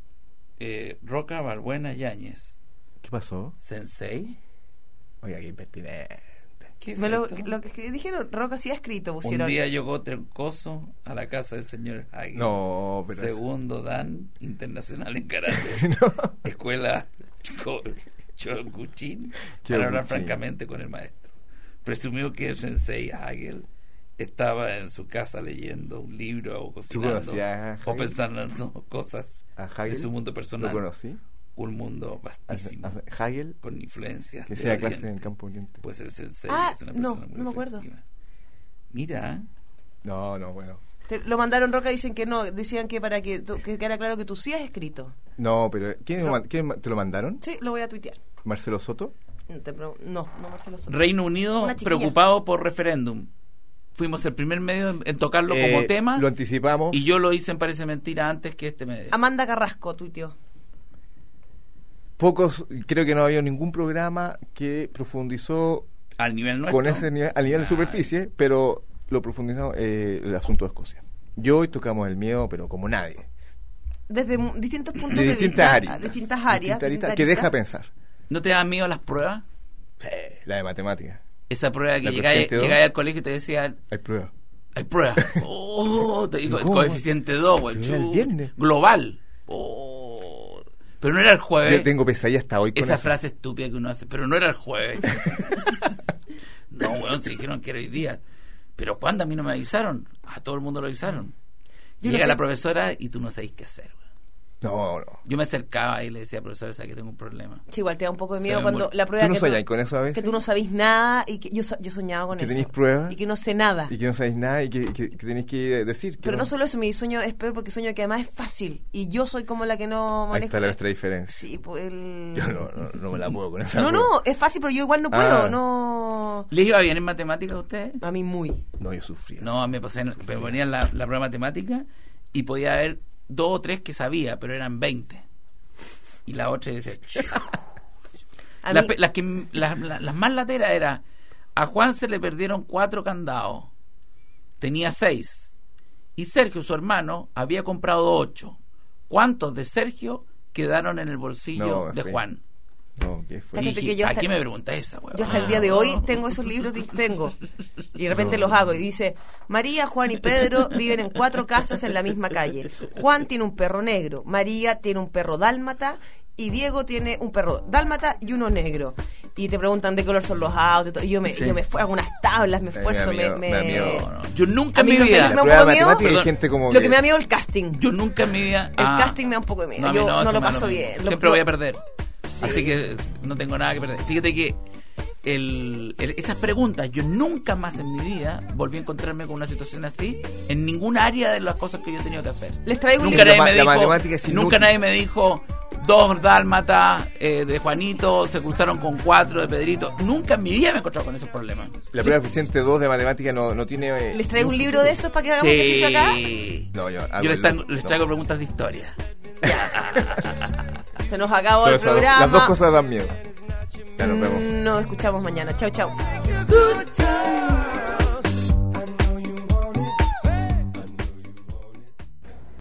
Eh, Roca Balbuena Yáñez, ¿Qué pasó? Sensei. Oiga, qué impertinente. ¿Qué es Me lo, esto? lo que dijeron, Roca sí ha escrito, pusieron. Un día llegó Troncoso a la casa del señor Hagen. No, pero Segundo Dan internacional en karate. no. Escuela Cho- Choguchin, Choguchin. para hablar francamente con el maestro. Presumió que el sensei Hagel estaba en su casa leyendo un libro o cocinando conocías a o Hagel? pensando cosas ¿A de Hagel? su mundo ¿Lo personal. conocí? Un mundo vastísimo, Hace- hace- Hagel, con influencias que del hacía clase en Oriente. Campo Oriente. Pues el sensei Ah, es una no, persona muy no me acuerdo. reflexiva. Mira, No, no, bueno. Te- lo mandaron Roca, dicen que no, decían que para que, tú- que quedara claro que tú sí has escrito. No, pero ¿quién, No. ma- quién ma- te lo mandaron? Sí, lo voy a tuitear. ¿Marcelo Soto? No, te pre- no, no Marcelo Soto. Reino Unido Una chiquilla. preocupado por referéndum. Fuimos el primer medio en, en tocarlo Eh, como tema Lo anticipamos. y yo lo hice en Parece Mentira antes que este medio. Amanda Carrasco tuiteó. Pocos, creo que no había ningún programa que profundizó Al nivel nuestro. con ese nivel, al nivel de Ah, superficie, pero lo profundizamos eh, el asunto de Escocia. Yo hoy tocamos el miedo, pero como nadie. Desde mu- distintos puntos De de, distintas vista, áreas. distintas áreas, Distintas aristas distintas que deja aristas. pensar. ¿No te dan miedo las pruebas? Sí, la de matemáticas. Esa prueba que La llegáis coeficiente dos. llegáis al colegio y te decían, Hay pruebas. hay pruebas. Oh, te digo, el ¿Cómo? coeficiente dos, güey. Pero era el chu, viernes. Global. Oh. Pero no era el jueves. Yo tengo pesadilla hasta hoy con Esa eso. frase estúpida que uno hace, pero no era el jueves. No, bueno, se dijeron que era hoy día. Pero ¿cuándo? A mí no me avisaron. A todo el mundo lo avisaron. Yo no Llega sé- la profesora y tú no sabes qué hacer, güey. No, no. Yo me acercaba y le decía, profesora, sabes que tengo un problema. Sí, igual te da un poco de Se miedo me cuando muere. la prueba ¿Tú no que soñás con eso a veces? que tú no sabís nada y que yo, so- yo soñaba con ¿Que eso. tenéis pruebas? Y que no sé nada. Y que no sabéis nada y que, que, que tenéis que eh, decir. que Pero no solo eso, mi sueño es peor porque sueño que además es fácil. Y yo soy como la que no Ahí manejo. está la nuestra diferencia. Sí, pues el... Yo no, no, no me la puedo con esa No, no, prueba. es fácil, pero yo igual no puedo. Ah. No. ¿Les iba bien en matemáticas a ustedes? A mí muy. No, yo sufría. No, a mí me pasaba, me ponían la, la prueba de matemática y podía haber dos o tres que sabía, pero eran veinte. Y la otra decía... A Las, mí- pe- las, que, las, las- las más lateras era, a Juan se le perdieron cuatro candados, tenía seis, y Sergio, su hermano, había comprado ocho. ¿Cuántos de Sergio quedaron en el bolsillo No, de sí. Juan? No, ¿qué fue? Y Fíjate dije, que yo ¿a hasta- qué me pregunta esa, weón? Yo hasta el día de hoy tengo esos libros, di- tengo. Y de repente No. los hago y dice, María, Juan y Pedro viven en cuatro casas en la misma calle. Juan tiene un perro negro, María tiene un perro dálmata y Diego tiene un perro dálmata y uno negro. Y te preguntan de qué color son los autos y todo. Y yo me, Sí. yo me esfuerzo, hago unas tablas, me Me da esfuerzo, me... miedo, me- me da miedo. No, no, yo nunca A en mí mi no sé, vida, me da un Prueba poco de de miedo. matemática y Perdón. gente como Lo que me da miedo es el casting. yo nunca en mi vida... El ah, casting me da un poco de miedo. no, a mí yo no, eso lo me da paso mismo. bien. Lo- Siempre lo- voy a perder. Así que no tengo nada que perder. Fíjate que el, el- esas preguntas, yo nunca más en mi vida volví a encontrarme con una situación así en ningún área de las cosas que yo he tenido que hacer. Les traigo un Nunca La libro. ma- nadie me la dijo, matemática es nunca inútil. nadie me dijo dos dálmatas eh, de Juanito se cruzaron con cuatro de Pedrito. Nunca en mi vida me he encontrado con esos problemas. La prueba eficiente dos de matemática no, no tiene... eh, Les traigo un libro de esos para que hagamos ejercicio acá. Sí. No, yo, Yo les, traigo, no. les traigo preguntas de historia. Se nos acabó Pero el esas dos- programa. las dos cosas dan miedo. Ya nos vemos. Nos escuchamos mañana. Chau, chau. Good time.